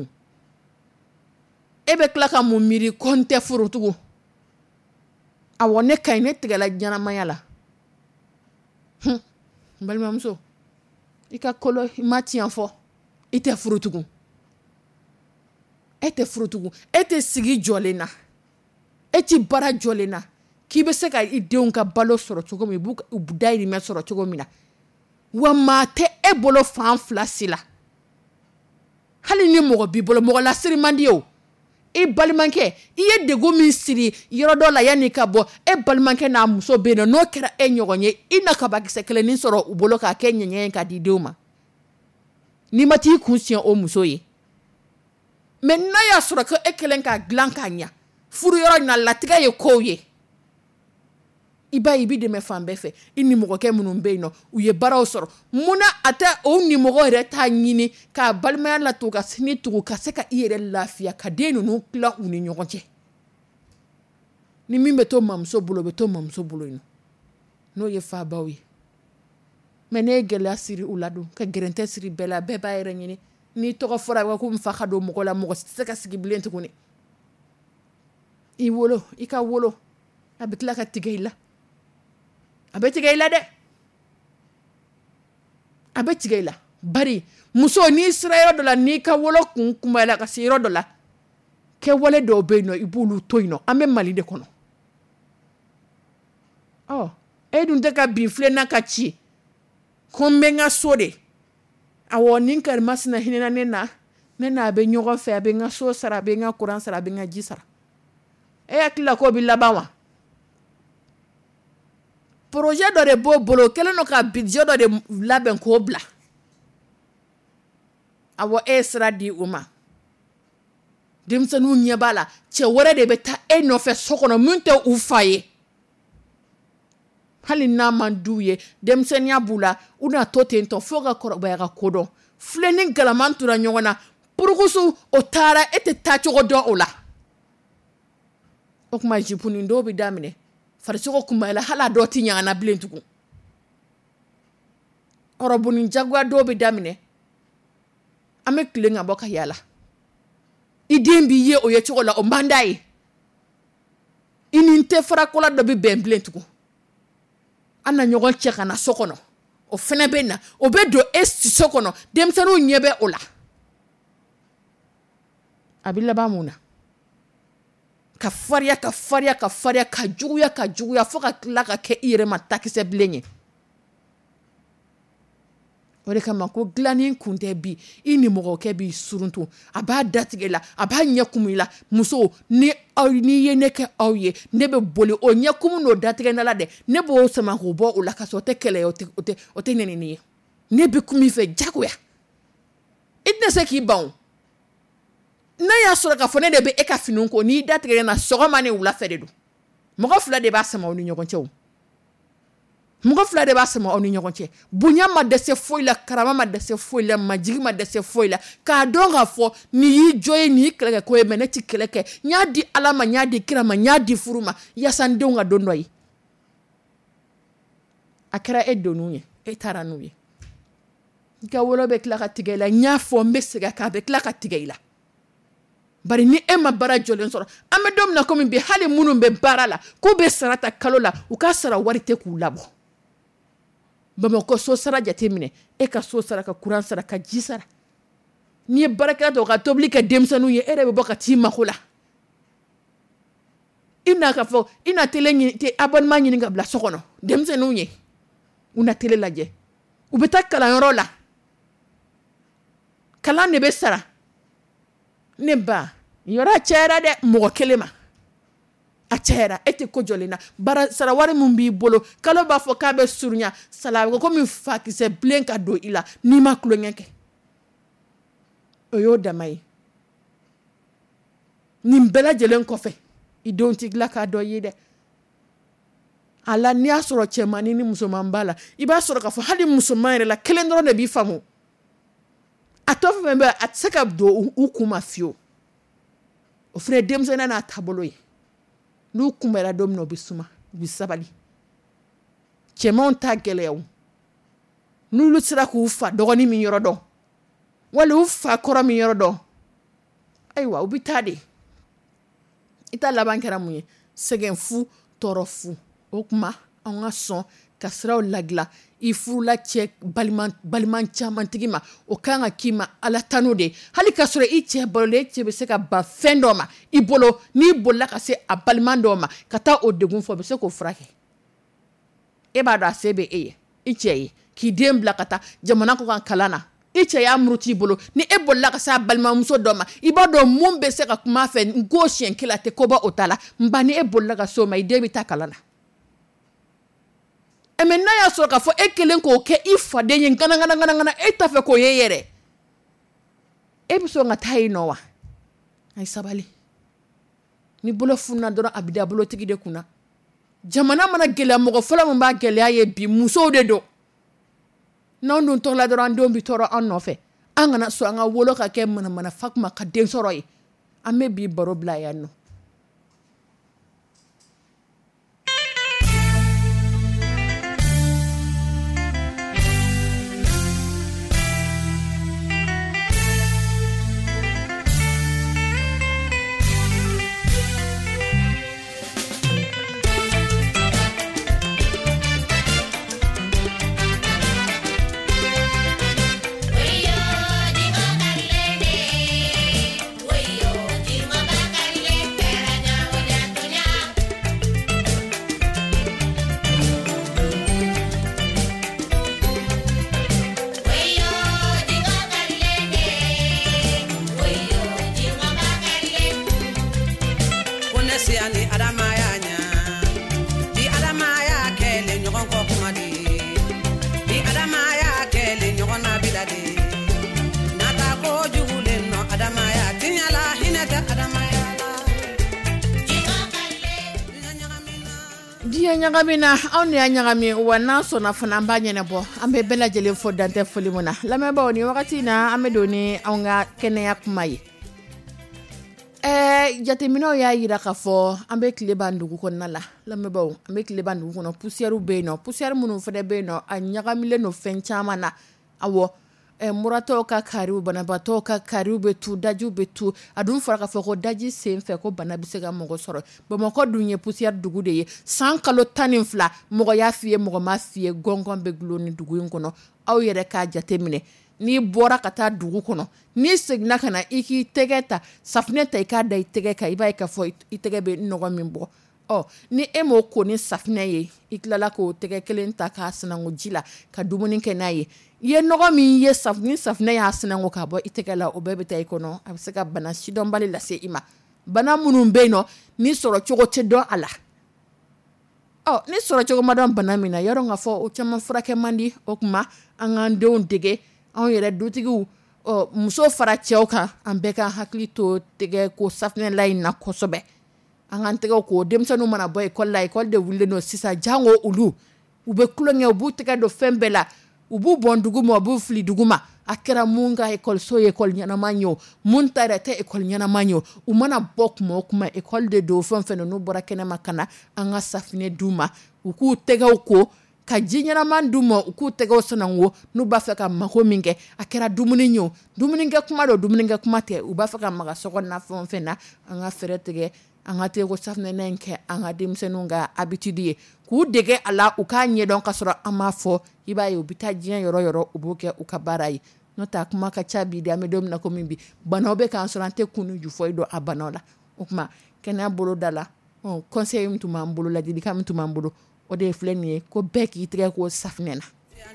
E bɛ tila ka mun miiri ko n tɛ furu tugun. Awɔ ne ka ɲi ne tigɛla ɲɛnamaya la. Balimamuso, i ka kolo i ma tiɲɛ fɔ. I tɛ furu tugun. E tɛ furu tugun. E tɛ sigi jɔlen na. E ti baara jɔlen na. K'i bɛ se ka i denw ka balo sɔrɔ cogo min, u dayirimɛ sɔrɔ cogo min na. Wa maa tɛ e bolo fan fila si la. Hali ni mɔgɔ b'i bolo, mɔgɔ lasiri man di o. E balimakɛ, i ye degun min siri yɔrɔ dɔ la yanni ka bɔ, e balimakɛ n'a muso bɛ yen n'o kɛra e ɲɔgɔn ye, i na kabakisɛ kelennin sɔrɔ u bolo k'a kɛ ɲɛɲɛ ye k'a di denw ma. N'i ma t'i kun siɲɛ o muso ye. Mais n'a y'a sɔrɔ ko e kelen k'a dilan k'a ɲa, furu yɔrɔ in na latigɛ ye kow ye. I b'a ye i bɛ dɛmɛ fan bɛɛ fɛ. I ni mɔgɔkɛ minnu bɛ yen nɔ, u ye baaraw sɔrɔ. Munna a tɛ o ni mɔgɔ yɛrɛ t'a ɲini k'a balimaya la to ka sini tugu ka se ka i yɛrɛ lafiya ka den ninnu tila u ni ɲɔgɔn cɛ. Ni min bɛ to mamuso bolo, o bɛ to mamuso bolo yen nɔ. N'o ye fabaw ye. Mais ne ye gɛlɛya siri u la dun, ka gɛrɛntɛ siri bɛɛ la, bɛɛ b'a yɛrɛ ɲini. N'i tɔgɔ fɔra ko n fa ka don mɔgɔ la, mɔgɔ tɛ se ka sigi bilen tuguni. I wolo, i ka wolo, a bɛ tila ka tigɛ i la. A bɛ tigɛ i la dɛ. A bɛ tigɛ i la. Bari muso n'i sera yɔrɔ dɔ la, n'i ka wolo kun kumaya ka se yɔrɔ dɔ la, kɛwale dɔw bɛ yen nɔ, i b'olu to yen nɔ. An bɛ Mali de kɔnɔ. E dun tɛ ka bin filenna ka ci. Ko n bɛ n ka so de. Awɔ, nin karimasina hinɛna ne na. ne n'a bɛ ɲɔgɔn fɛ a bɛ n ka so sara a bɛ n ka courant sara a bɛ n ka ji sara e hakili la k'o bɛ laban wa projet dɔ de b'o bolo kelen do ka budget dɔ de labɛn k'o bila awɔ e sira di o ma denmisɛnninw ɲɛ b'a la cɛ wɛrɛ de bɛ taa e nɔfɛ so kɔnɔ min tɛ u fa ye hali n'a man d'u ye denmisɛnniya b'u la u na to ten tɔ fo ka kɔrɔbaya ka kodɔn filɛ ni galaman tura ɲɔgɔn na purukusu o taara e tɛ taa cogo dɔn o la o kuma jipuni dɔw bɛ daminɛ farisogo kunbayala hali a dɔw tɛ ɲagana bilen tugun ɔrɔbuni jagoya dɔw bɛ daminɛ an bɛ tilen ka bɔ ka yaala i den b'i ye o ye cogo la o man d'a ye i ni tɛ farakola dɔ bɛ bɛn bilen tugun an na ɲɔgɔn cɛ ka na so kɔnɔ o fana bɛ na o bɛ don e so kɔnɔ denmisɛnninw ɲɛ bɛ o la a bɛ laban mun na ka fariya ka juguya fo ka tila ka kɛ i yɛrɛ ma takisɛ bilen ye o de kama ko dilanin kun tɛ bi i ni mɔgɔkɛ b'i suruntu a b'a datigɛ la a b'a ɲɛ kumu i la muso ni ye ne kɛ aw ye ne bɛ boli o ɲɛ kumu n'o datigɛ na la dɛ ne b'o sama k'o bɔ o la ka sɔrɔ o tɛ kɛlɛ o tɛ nɛnini ye ne bɛ kuma i fɛ jagoya i tɛna se k'i ban n'a y'a sɔrɔ k'a fɔ ne de bɛ e ka finiw ko n'i datigɛ na sɔgɔma ni wulafɛ de don mɔgɔ fila de b'a sama aw ni ɲɔgɔn cɛ o mɔgɔ fila de b'a sama aw ni ɲɔgɔn cɛ bonya ma dɛsɛ foyi la karama ma dɛsɛ foyi la majigi ma dɛsɛ foyi la k'a dɔn k'a fɔ nin y'i jɔ ye nin y'i kɛlɛ kɛ ko ye mɛ ne tɛ kɛlɛ kɛ n y'a di ala ma n y'a di kira ma n y'a di furu ma yaasa n denw ka don dɔ ye a kɛra e donn'u ye e taara n'u ye i ka wolo bɛ tila ka tigɛ i la n y'a fɔ n bɛ segin a kan a bɛ tila ka tigɛ i la bari ni e ma baara jɔlen sɔrɔ an bɛ don min na komi bi hali minnu bɛ baara la k'u bɛ sara ta kalo la u ka sara wari tɛ k'u labɔ Bamakɔ so sara jate minɛ e ka so sara ka courant sara ka ji sara n'i ye baarakɛla dɔ ka tobili kɛ denmisɛnninw ye e yɛrɛ bɛ bɔ ka t'i mako la i na ka fɔ i na télé ɲini abonnement ɲini ka bila so kɔnɔ denmisɛnninw ye u na télé lajɛ u bɛ taa kalanyɔrɔ la kalan de bɛ sara ne ba yɔrɔ cayara dɛ mɔgɔ kelen ma a cayara e tɛ ko jɔlen na bara sara wari min b'i bolo kalo b'a fɔ k'a bɛ surunya sala ko komi fakisɛ bilen ka don i la n'i ma kulonkɛ kɛ o y'o dama ye nin bɛɛ lajɛlen kɔfɛ i denw tɛ tila k'a dɔ ye dɛ a la n'i y'a sɔrɔ cɛmanni ni musoman b'a la i b'a sɔrɔ k'a fɔ hali musoman yɛrɛ la kelen dɔrɔn de b'i faamu a tɔ fɛn bɛɛ a tɛ se ka don u kun ma fiyewu o fana ye denmisɛnniya n'a taabolo ye n'u kunbɛra don min na u bɛ suma u bɛ sabali cɛmanw ta gɛlɛya o n'olu sera k'u fa dɔgɔnin min yɔrɔ dɔn wali u fa kɔrɔ min yɔrɔ dɔn ayiwa u bɛ taa de i ta laban kɛra mun ye sɛgɛn fu tɔɔrɔ fu o kuma an ka sɔn ka siraw ladilan i furula cɛ balima caman tigi ma o kan ka k'i ma ala tanu de hali ka sɔrɔ i cɛ balolen e cɛ bɛ se ka ban fɛn dɔ ma i bolo n'i bolila ka se a balima dɔ ma ka taa o degun fɔ o bɛ se k'o furakɛ e b'a dɔn a se bɛ e ye i cɛ ye k'i den bila ka taa jamana kɔ kan kalan na i cɛ y'a muruti i bolo ni e bolila ka se a balimamuso dɔ ma i b'a dɔn mun bɛ se ka kuma a fɛ n ko siɲɛ kelen a tɛ koba o ta la n ba ni e bolila ka se o ma i den bɛ taa kalan na mɛ n'a y'a sɔrɔ k'a fɔ e kelen k'o kɛ i faden ye ngana e t'a fɛ k'o ye yɛrɛ e bɛ sɔn ka taa yen nɔ wa a ye sabali ni bolo fununa dɔrɔn a bɛ da bolotigi de kunna jamana mana gɛlɛya mɔgɔ fɔlɔ min b'a gɛlɛya ye bi musow de don n'anw dun tɔgɔla dɔrɔn an denw bɛ tɔɔrɔ an nɔfɛ an kana sɔn an ka wolo ka kɛ manamana Fakuma ka den sɔrɔ ye an bɛ bi baro bila yan nɔ. ye ɲagamina anw de y'a ɲagami wa n'an sɔnna fana an b'a ɲɛnabɔ an bɛ bɛɛ lajɛlen fo dantɛ foli mun na lamɛnbaaw ni wagati na an bɛ don ni anw ka kɛnɛya kuma ye jateminɛw y'a yira k'a fɔ an bɛ tile ban dugu kɔnɔna la lamɛnbaaw an bɛ tile ban dugu kɔnɔ poussière bɛ yen nɔ poussière minnu fana bɛ yen nɔ a ɲagamilen don fɛn caman na awɔ muratɔw ka kariw banabaatɔw ka kariw bɛ tu dajiw bɛ tu a dun fɔra k'a fɔ ko daji sen fɛ ko bana bɛ se ka mɔgɔ sɔrɔ bamakɔ dun ye poussière dugu de ye san kalo 12 mɔgɔ y'a f'i ye mɔgɔ ma f'i ye gɔngɔn bɛ gulon ni dugu in kɔnɔ aw yɛrɛ k'a jateminɛ n'i bɔra ka taa dugu kɔnɔ n'i seginna ka na i k'i tɛgɛ ta safinɛ ta i k'a da i tɛgɛ kan i b'a ye k'a fɔ i tɛgɛ bɛ nɔgɔ min bɔ ni e m'o ko ni safinɛ ye i tilala k'o tɛgɛ kelen ta k'a sinango ji la ka dumuni kɛ n'a ye i ye nɔgɔ min ye safinɛ y'a sinango k'a bɔ i tɛgɛ la o bɛɛ bɛ taa i kɔnɔ a bɛ se ka bana sidɔnbali lase i ma bana minnu bɛ yen nɔ ni sɔrɔ cogo tɛ dɔn a la ni sɔrɔ cogo ma dɔn bana min na yɔrɔ k'a fɔ o caman furakɛ man di o tuma an k'an denw dege anw yɛrɛ dutigiw muso fara cɛw kan an bɛɛ ka hakili to tɛgɛ ko safinɛ la in na kosɛbɛ an k'an tɛgɛw ko denmisɛnninw mana bɔ ekɔli la ekɔli de wulilen don sisan jango olu u bɛ kulonkɛ u b'u tɛgɛ don fɛn bɛɛ la u b'u bɔn dugu ma u b'u fili dugu ma a kɛra mun ka ekɔliso ye ekɔli ɲɛnama ye o mun ta yɛrɛ tɛ ekɔli ɲɛnama ye o u mana bɔ kuma o kuma ekɔli de don fɛn fɛn n'u bɔra kɛnɛma ka na an ka safinɛ d'u ma u k'u tɛgɛw ko ka ji ɲɛnama d'u ma u k'u tɛgɛw sanango n'u b'a fɛ ka mako min kɛ a kɛra dumuni ye o dumunikɛ kuma don dumunikɛ kuma tɛ u b'a fɛ ka maga sokɔnɔna fɛn fɛn na an ka fɛɛrɛ tigɛ an ka tɛgɛ ko safinɛ in kɛ an ka denmisɛnninw ka habitude ye k'u dege a la u k'a ɲɛdɔn ka sɔrɔ an m'a fɔ i b'a ye u bɛ taa diɲɛ yɔrɔ yɔrɔ u b'o kɛ u ka baara ye n'o tɛ a kuma ka ca bi de an bɛ don min na komi bi banaw bɛ k'an sɔrɔ an tɛ kunu ju fɔ i dɔn a banaw la o tuma kɛnɛya bolo da la conseil min tun b'an bolo ladilikan min tun b'an bolo o de ye filɛ nin ye ko bɛɛ k'i tɛgɛ ko safinɛ na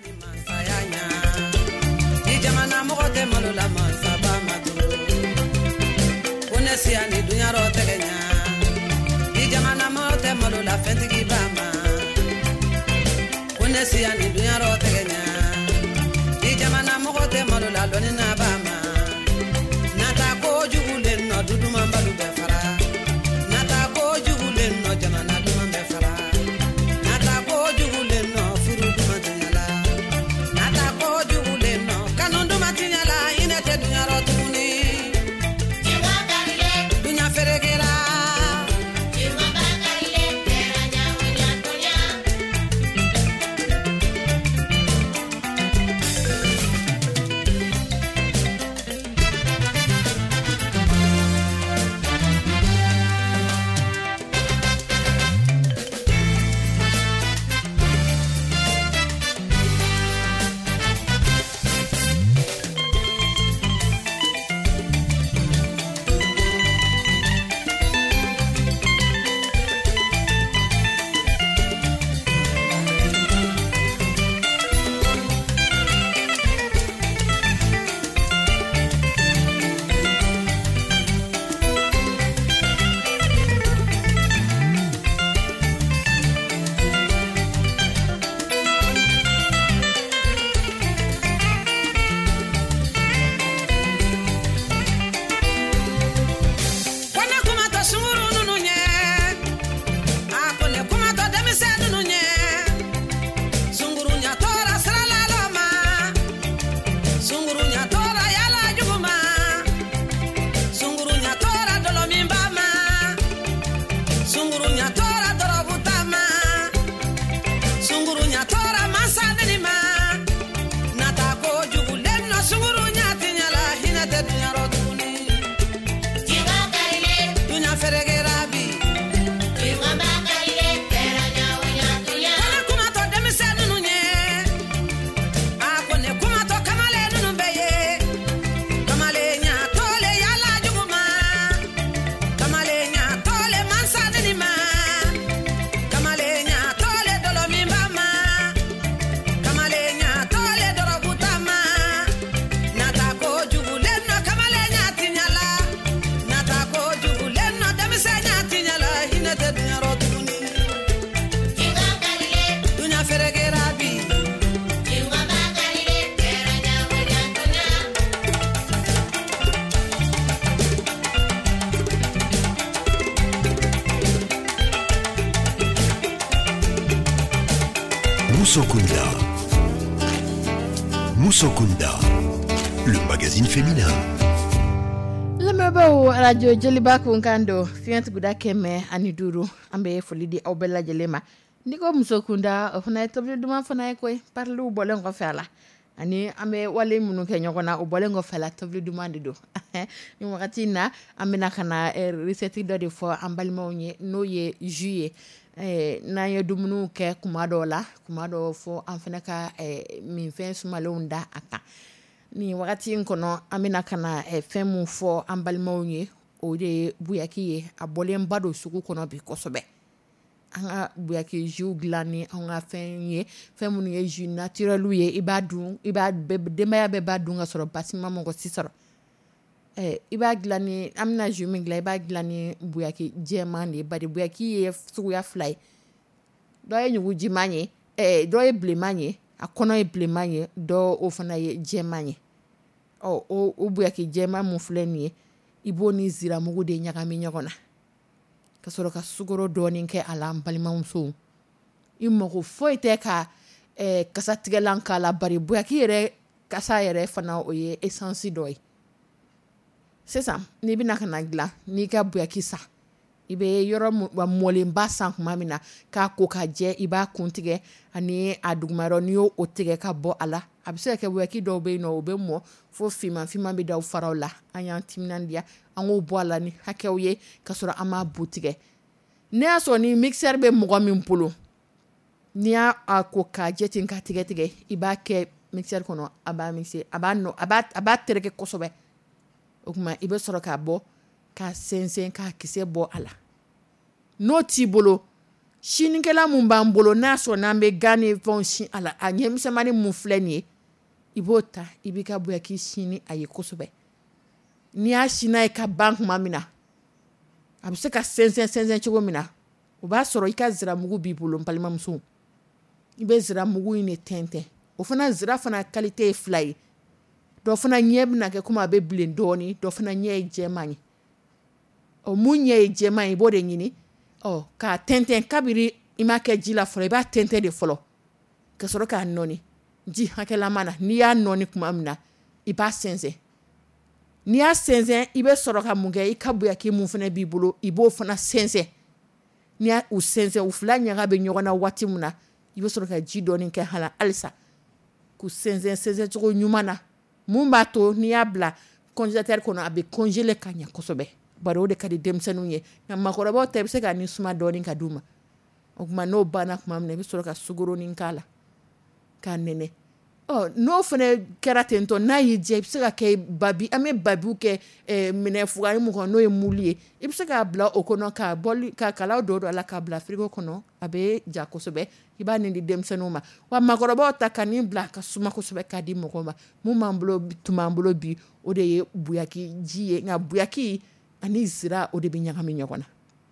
la fɛntigi b'a ma ko ne siya ni dunyarɔ tɛgɛ ɲa i jamana mɔgɔ tɛ malo la dɔnni na b'a ma nata ko jugulen nɔ duduman balu bɛ fara nata ko jugulen nɔ jamana duman bɛ fara nata ko jugulen nɔ furu duman tiɲala nata ko jugulen nɔ kanu duman tiɲala i ne tɛ dunyarɔ tuguni dunya ferekera Moussokunda. Moussokunda, le magazine féminin. Lamebo radio Jeliba Kunkando, fiant guda keme aniduru, ambe folidi obela jelema. Ndiko Moussokunda, ofuna etoble duma fona ekwe, parlu bolengo fela. Ani ambe wale munu kenyokona obolengo fela tovle duma dido. Ni wakati na ambe nakana reseti do de fo ambalima onye no ye juillet. Na ye dumunu ke kumado fo amfeneka min fen sumalonda aka. Ni wakati nkono amina kana femu fo ambalima onye o de buyaki abolen bado suku kono bi kosobe. Anga buyaki ju glani anga fenye femu ye ju naturel ye ibadu demaya be badu nga soro basima mongo sisoro. Iba glani amna ju mingla iba glani buyaki jemani badi buyaki ye suya fly. Do ye nyugu jimanye do ye blemanye akono ye blemanye do ofana ye jemanye. O buyaki jema mufleni ibo ni zira mugu de nyakami nyakona. Kasoro ka sugoro doni nke ala mbalima mso. Imo foi te ka kasa tigelanka la bari buyaki yere kasa yere fana oye essence doi. C'est ça, ni bina kana gla ni ka buyaki sa. Ibe yoro wa molemba san mamina ka ko ka je iba kuntige ani adugmaro ni o otige ka bo ala. Abise ke buyaki do be no obe mo fo fima be da farola anyan timnandia ango bo ala ni hakewye kasora ama butige. Ne aso ni mixer be mo min polo. Ni a ko ka je tin ka tige iba ke mixer kono aba mixer aba no aba tereke kosobe. Okuma ibe soro ka bo ka sensen ka kise bo ala no ti bolo shinikela mumba mbolo na so na mbe gane fon shin ala anyem semani mufleni ibota ibika bo yaki shini aye kosobe ni a shina e ka bank mamina abse ka sensen chugo mina uba soro ika zira mugu bibolo mpalima mso ibe zira mugu ine tente ofana zira fana qualité fly do fana nyeb na ke kuma be blendoni do fana nye jemani o munye jemani bode nyini ka tenten kabiri imake jila folo ba tente de folo ke soro ka noni ji hakela mana ni ya noni kuma amna iba sense ni ya sense ibe soro ka munge ikabu ya ki mun fana bibulu ibo fana sense ni ya u sense u fulanya ga be nyogona wati muna ibe soro ka ji doni ke hala alisa ku sense to nyumana mumba to ni abla congélateur kono abe congeler kanya kosobe baro de kadi demsenu ye na makoro bo tebse ka ni suma doni ka duma okuma no bana kuma mne bi soro ka sugoro ni kala ka nene no fene keratento na yi je se ka ke babi ame babu ke mine fuani mu kono e mulie ibse ka bla okono ka boli ka kala do ala ka bla frigo kono abe ja kosobe iba ni demsenu ma wa makoro bo takani bla ka suma kosobe ka di mokoma mu mambulo tumambulo bi o de ye buyaki jiye nga buyaki ani zira o de bi nyakami nyakona.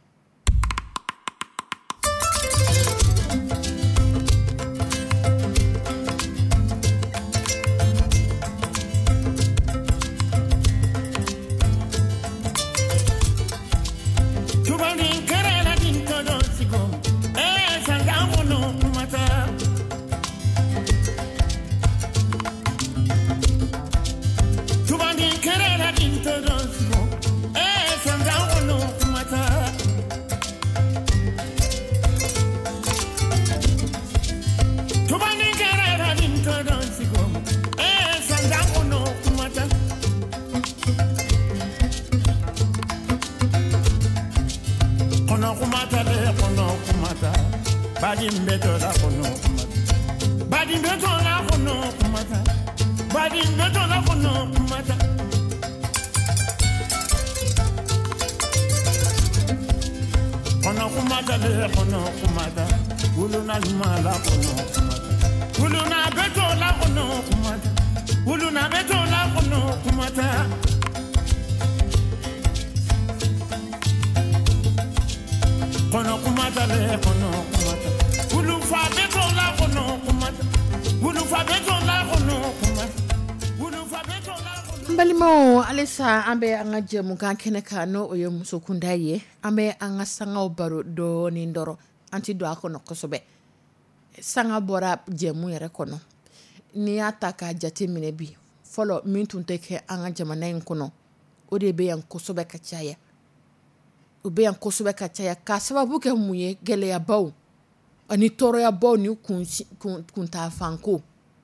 Mbalimo alisa ambe anga jemu kan kene ka no oye Moussokunda ye ambe anga sanga obaro do ni ndoro anti do akono kosobe sanga bɔra jɛmu yɛrɛ kɔnɔ n'i y'a ta k'a jate minɛ bi fɔlɔ min tun tɛ kɛ an ka jamana in kɔnɔ o de bɛ yan kosɛbɛ ka caya o bɛ yan kosɛbɛ ka caya k'a sababu kɛ mun ye gɛlɛyabaw ani tɔɔrɔyabaw ni kuntaafanko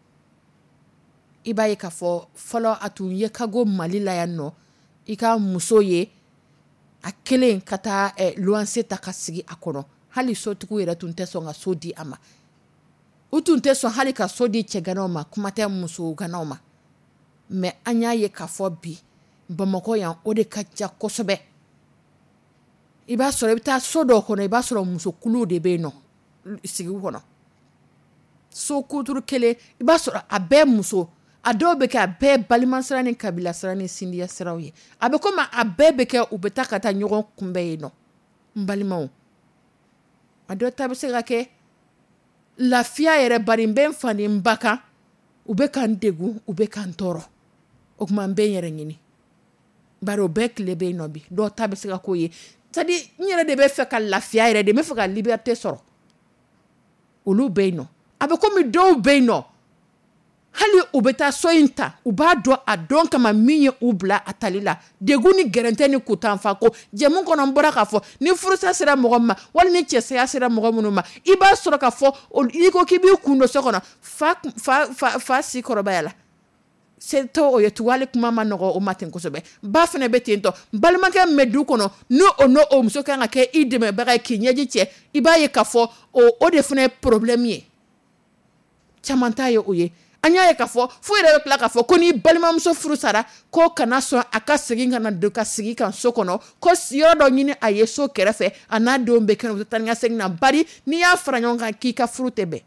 i b'a ye k'a fɔ fɔlɔ a tun ye ka go Mali la yan nɔ i ka muso ye a kelen ka taa luwanse ta ka sigi a kɔnɔ hali sotigiw yɛrɛ tun tɛ sɔn ka so di a ma u tun tɛ sɔn hali ka so di cɛganaw ma kuma tɛ muso ganaw ma mais an y'a ye k'a fɔ bi Bamakɔ yan o de ka ca kosɛbɛ i b'a sɔrɔ i bɛ taa so dɔw kɔnɔ i b'a sɔrɔ muso kuluw de bɛ yen nɔ sigiw kɔnɔ so kuturu kelen i b'a sɔrɔ a bɛɛ muso a dɔw bɛ kɛ a bɛɛ balimasira ni kabilasira ni sindiya siraw ye a bɛ komi a bɛɛ bɛ kɛ u bɛ taa ka taa ɲɔgɔn kunbɛn yen nɔ n balimaw a dɔw ta bɛ se ka kɛ lafiya yɛrɛ bari n bɛ n fa ni n ba kan u bɛ ka n degun u bɛ ka n tɔɔrɔ o kuma n bɛ n yɛrɛ ɲini bari o bɛɛ tile bɛ yen nɔ bi dɔw ta bɛ se ka k'o ye c'est-à-dire n yɛrɛ de bɛ fɛ ka lafiya yɛrɛ de n bɛ fɛ ka liberté sɔrɔ olu bɛ yen nɔ a bɛ komi dɔw bɛ yen nɔ hali u bɛ taa so in ta u b'a dɔn a dɔn kama min ye u bila a tali la degun ni gɛrɛntɛ ni kutanfa ko jɛmu kɔnɔ n bɔra k'a fɔ ni furusa sera mɔgɔ ma wali ni cɛsaya sera mɔgɔ minnu ma i b'a sɔrɔ k'a fɔ i ko k'i b'i kun don so kɔnɔ fa si kɔrɔbaya la se to o ye tuwali kuma ma nɔgɔ o ma ten kosɛbɛ ba fana bɛ ten tɔ balimakɛ min bɛ du kɔnɔ n'o muso kan ka kɛ i dɛmɛbaga ye k'i ɲɛji cɛ i b'a ye k'a fɔ o de fana ye problème ye caman t'a ye o ye an y'a ye k'a fɔ fo yɛrɛ bɛ tila k'a fɔ ko ni balimamuso furu sara ko kana sɔn a ka segin ka na don ka sigi kan so kɔnɔ ko yɔrɔ dɔ ɲini a ye so kɛrɛfɛ a n'a denw bɛ kɛnɛ u tɛ taa ni ka segin na bari n'i y'a fara ɲɔgɔn kan k'i ka furu tɛ bɛn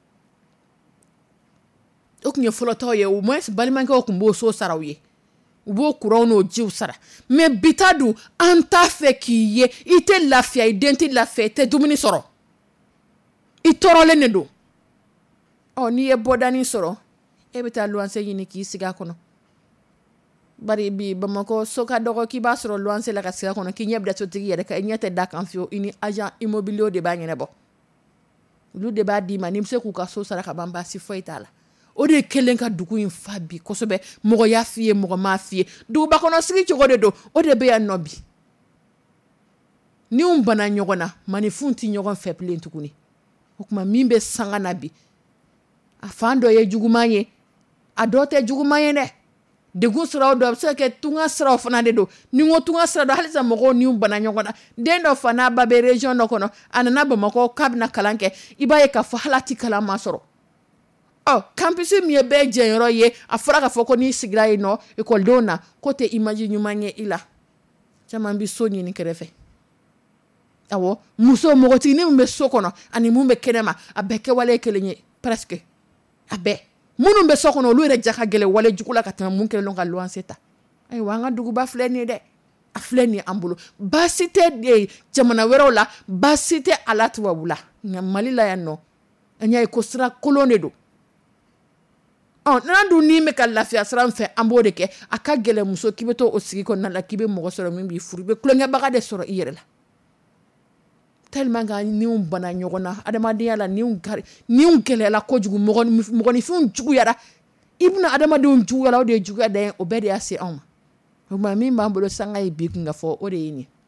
o tun ye fɔlɔtɔw ye o moins balimakɛw tun b'o so saraw ye u b'o kuranw n'o jiw sara mais bi ta dun an t'a fɛ k'i ye i tɛ lafiya i den tɛ lafiya i tɛ dumuni sɔrɔ i tɔɔrɔlen de don n'i ye bɔdani sɔrɔ e bɛ taa luwanse ɲini k'i sigi a kɔnɔ bari bi Bamakɔ so ka dɔgɔ k'i b'a sɔrɔ luwanse la ka sigi a kɔnɔ k'i ɲɛ bila sotigi yɛrɛ kan i ɲɛ tɛ da kan fiyewu i ni agent immobilier de b'a ɲɛnabɔ olu de b'a d'i ma n'i bɛ se k'u ka so sara ka ban baasi foyi t'a la o de kelen ka dugu in fa bi kosɛbɛ mɔgɔ y'a f'i ye mɔgɔ m'a f'i ye duguba kɔnɔ sigi cogo de don o de bɛ yan nɔ bi niw bana ɲɔgɔn na manifinw tɛ ɲɔgɔn fɛ bilen tuguni o kuma min bɛ sanga na bi a fan dɔ ye juguman ye a dɔ tɛ juguman ye dɛ degun siraw dɔ a bɛ se ka kɛ tunga siraw fana de don ni n ko tunga sira dɔ halisa mɔgɔw niw bana ɲɔgɔn na den dɔ fa n'a ba bɛ région dɔ kɔnɔ a nana Bamakɔ k'a bɛna kalan kɛ i b'a ye k'a fɔ hali a tɛ kalan ma sɔrɔ campus min ye bɛɛ jɛnyɔrɔ ye a fɔra k'a fɔ ko n'i sigira yen nɔ ekɔlidenw na ko tɛ image ɲuman ye i la caman bɛ so ɲini kɛrɛfɛ awɔ muso mɔgɔtigini min bɛ so kɔnɔ ani mun bɛ kɛnɛma a bɛɛ kɛwale ye kelen ye presque a bɛɛ minnu bɛ so kɔnɔ olu yɛrɛ ja ka gɛlɛn wale jugu la ka tɛmɛ mun kɛlen ka luwanse ta ayiwa an ka duguba filɛ nin ye dɛ a filɛ nin ye an bolo baasi tɛ jamana wɛrɛw la baasi tɛ a la tubabu la nka Mali la yan nɔ an y'a ye ko sira kolon de don n'an dun ni bɛ ka lafiya sira fɛ an b'o de kɛ a ka gɛlɛn muso k'i bɛ to o sigi kɔnɔna la k'i bɛ mɔgɔ sɔrɔ min b'i furu i bɛ tulonkɛbaga de sɔrɔ i yɛrɛ la tellement que niw bana ɲɔgɔn na adamadenya la niw gɛlɛyala kojugu mɔgɔninfinw juguyara i bɛna adamadenw juguyala o de ye juguya dan ye o bɛɛ de y'a se anw ma o tuma min b'an bolo sanga ye bi kun ka fɔ o de ye nin ye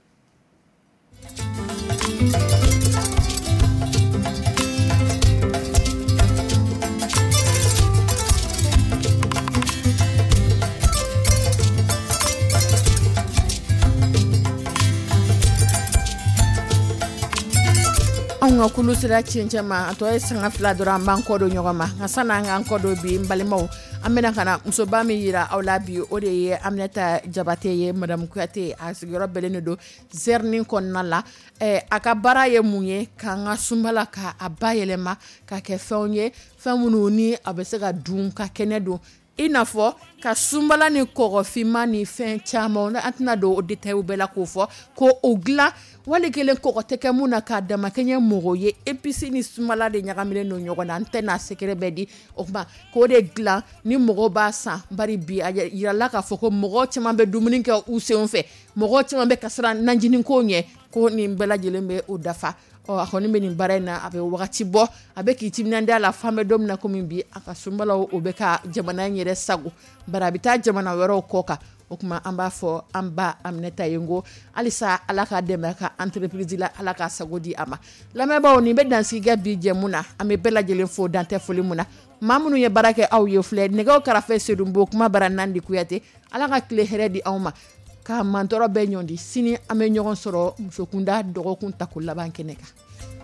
an ka kulu sira cɛncɛn ma a tɔ ye sanga fila dɔrɔn an b'an kɔ don ɲɔgɔn ma nka sani an k'an kɔ don bi n balimaw an bɛna ka na musoba min yira aw la bi o de ye Aminata Jabate ye Madame Kuyate a sigiyɔrɔ bɛnnen don Zerni kɔnɔna la a ka baara ye mun ye k'an ka sunbala k'a bayɛlɛma ka kɛ fɛnw ye fɛn minnu ni a bɛ se ka dun ka kɛnɛ don i n'a fɔ ka sunbala ni kɔgɔfinma ni fɛn caman an tɛna don o détail bɛɛ la k'o fɔ ko o dilan wali kelen kɔgɔ tɛ kɛ mun na k'a dama kɛɲɛ mɔgɔ ye épices ni sunbala de ɲagaminen don ɲɔgɔn na an tɛna secret bɛɛ di o kuma k'o de dilan ni mɔgɔw b'a san bari bi a yirala k'a fɔ ko mɔgɔ caman bɛ dumuni kɛ u senw fɛ mɔgɔ caman bɛ ka siran najini ko ɲɛ ko nin bɛɛ lajɛlen bɛ o dafa a kɔni bɛ nin baara in na a bɛ wagati bɔ a bɛ k'i timinadiya la f'an bɛ don min na komi bi a ka sunbalaw o bɛ ka jamana in yɛrɛ sago bari a bɛ taa jamana wɛrɛw kɔ kan o kuma an b'a fɔ an ba Aminata Yengo halisa Ala ka dɛmɛ ka entreprise la Ala ka sago di a ma lamɛnbaaw nin bɛ dansigi kɛ bi jɛmu na an bɛ bɛɛ lajɛlen fo dan tɛ foli mun na maa minnu ye baara kɛ aw ye filɛ nɛgɛw karafe Sedumbo kuma bara Nandi Kuyate Ala ka tile hɛrɛ di aw ma ka mantɔrɔ bɛɛ ɲɔndi sini an bɛ ɲɔgɔn sɔrɔ musokunda dɔgɔkun ta ko laban kɛnɛ kan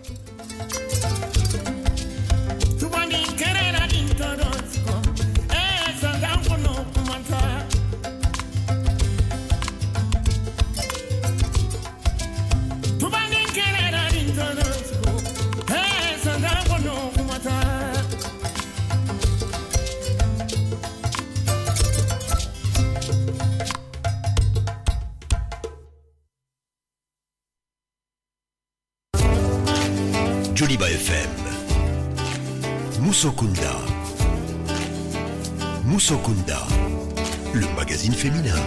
Joliba FM. Musokunda. Musokunda, le magazine féminin.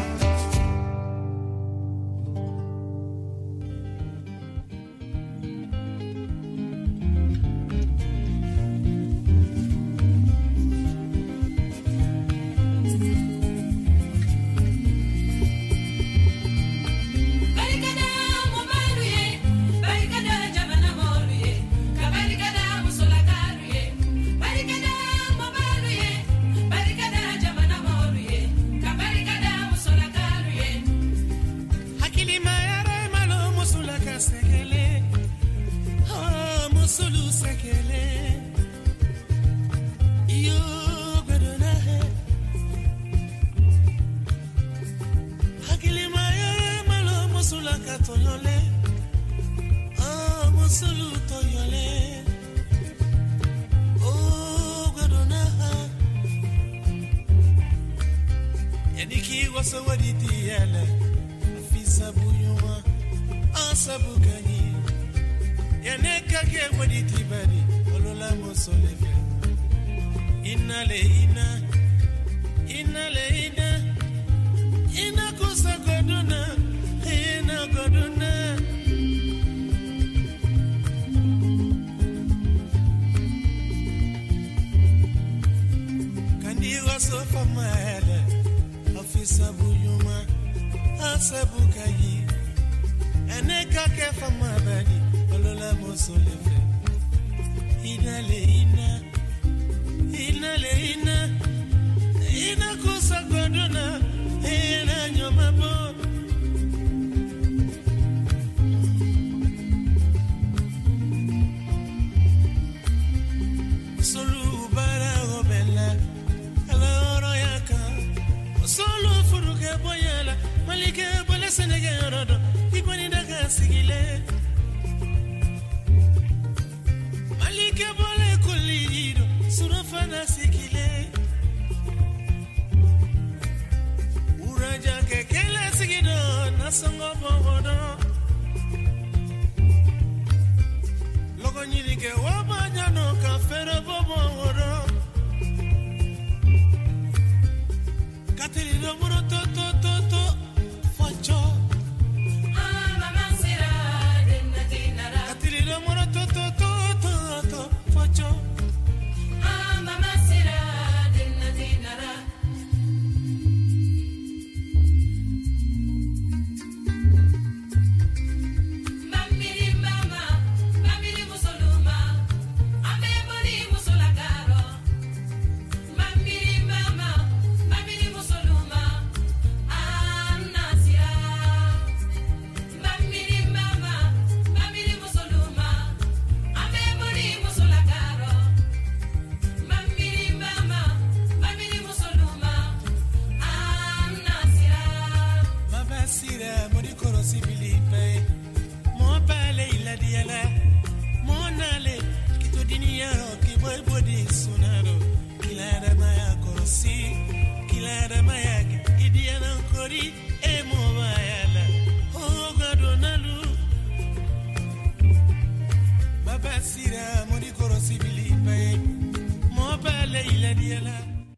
Sira mori koro sibili bay mo bale ila diala